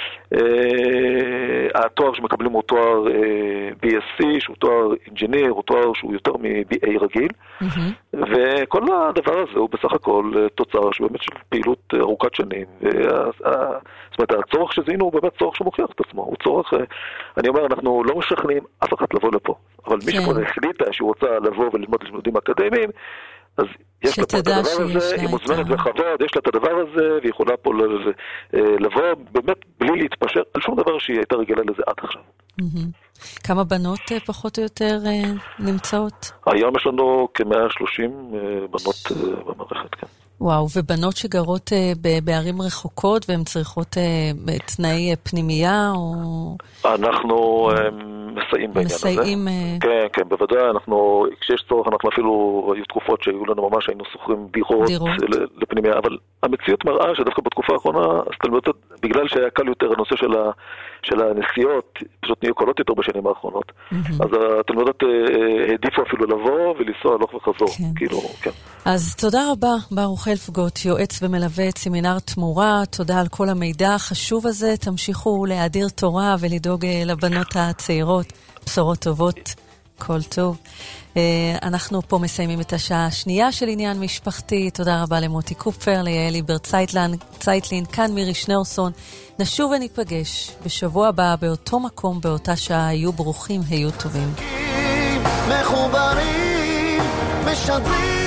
התואר שמקבלים הוא תואר בי אס סי, שהוא תואר אינג'יניר, הוא תואר שהוא יותר מ-בי איי רגיל. וכל הדבר הזה הוא בסך הכל תוצר שבאמת של פעילות ארוכת שנים. זאת אומרת, הצורך שזינו הוא באמת צורך שמוכיח את עצמו. הוא צורך, אני אומר, אנחנו לא משכנעים אף אחד לבוא לפה. אבל מי שכבר החליטה שהוא רוצה לבוא וללמוד לימודים אקדמיים, אז יש לה פה את הדבר הזה, היא מוזמנת בכבוד, יש לה את הדבר הזה, והיא יכולה פה לבוא באמת בלי להתפשר על שום דבר שהיא הייתה רגילה לזה עד עכשיו. כמה בנות פחות או יותר נמצאות? היום יש לנו כ-מאה ושלושים בנות במערכת, כן. וואו, ובנות שגרות uh, בערים רחוקות והן צריכות uh, תנאי פנימייה או... אנחנו uh, מסייעים בעניין מסייעים, הזה. Uh... כן, כן, בוודאי, אנחנו, כשיש צורך, אנחנו אפילו, היו תקופות שהיו לנו ממש, היינו שוכרים דירות, דירות. לפנימייה, אבל המציאות מראה שדווקא בתקופה האחרונה, הסתלמיות, בגלל שהיה קל יותר הנושא של, ה, של הנסיעות, פשוט נהיו קולות יותר בשנים האחרונות, mm-hmm. אז התלמידות העדיפו אפילו לבוא ולנסוע הלוך וחזור, כן. כאילו, כן. אז תודה רבה, ברוך אלפגוט, יועץ ומלווה את סמינר תמורה, תודה על כל המידע החשוב הזה, תמשיכו להאדיר תורה ולדאוג לבנות הצעירות, בשורות טובות, כל טוב. אנחנו פה מסיימים את השעה השנייה של עניין משפחתי, תודה רבה למוטי קופר, ליעלי בר צייטלין, כאן מירי שנרסון, נשוב וניפגש בשבוע הבא באותו מקום, באותה שעה, היו ברוכים, היו טובים. מחוברים, משדרים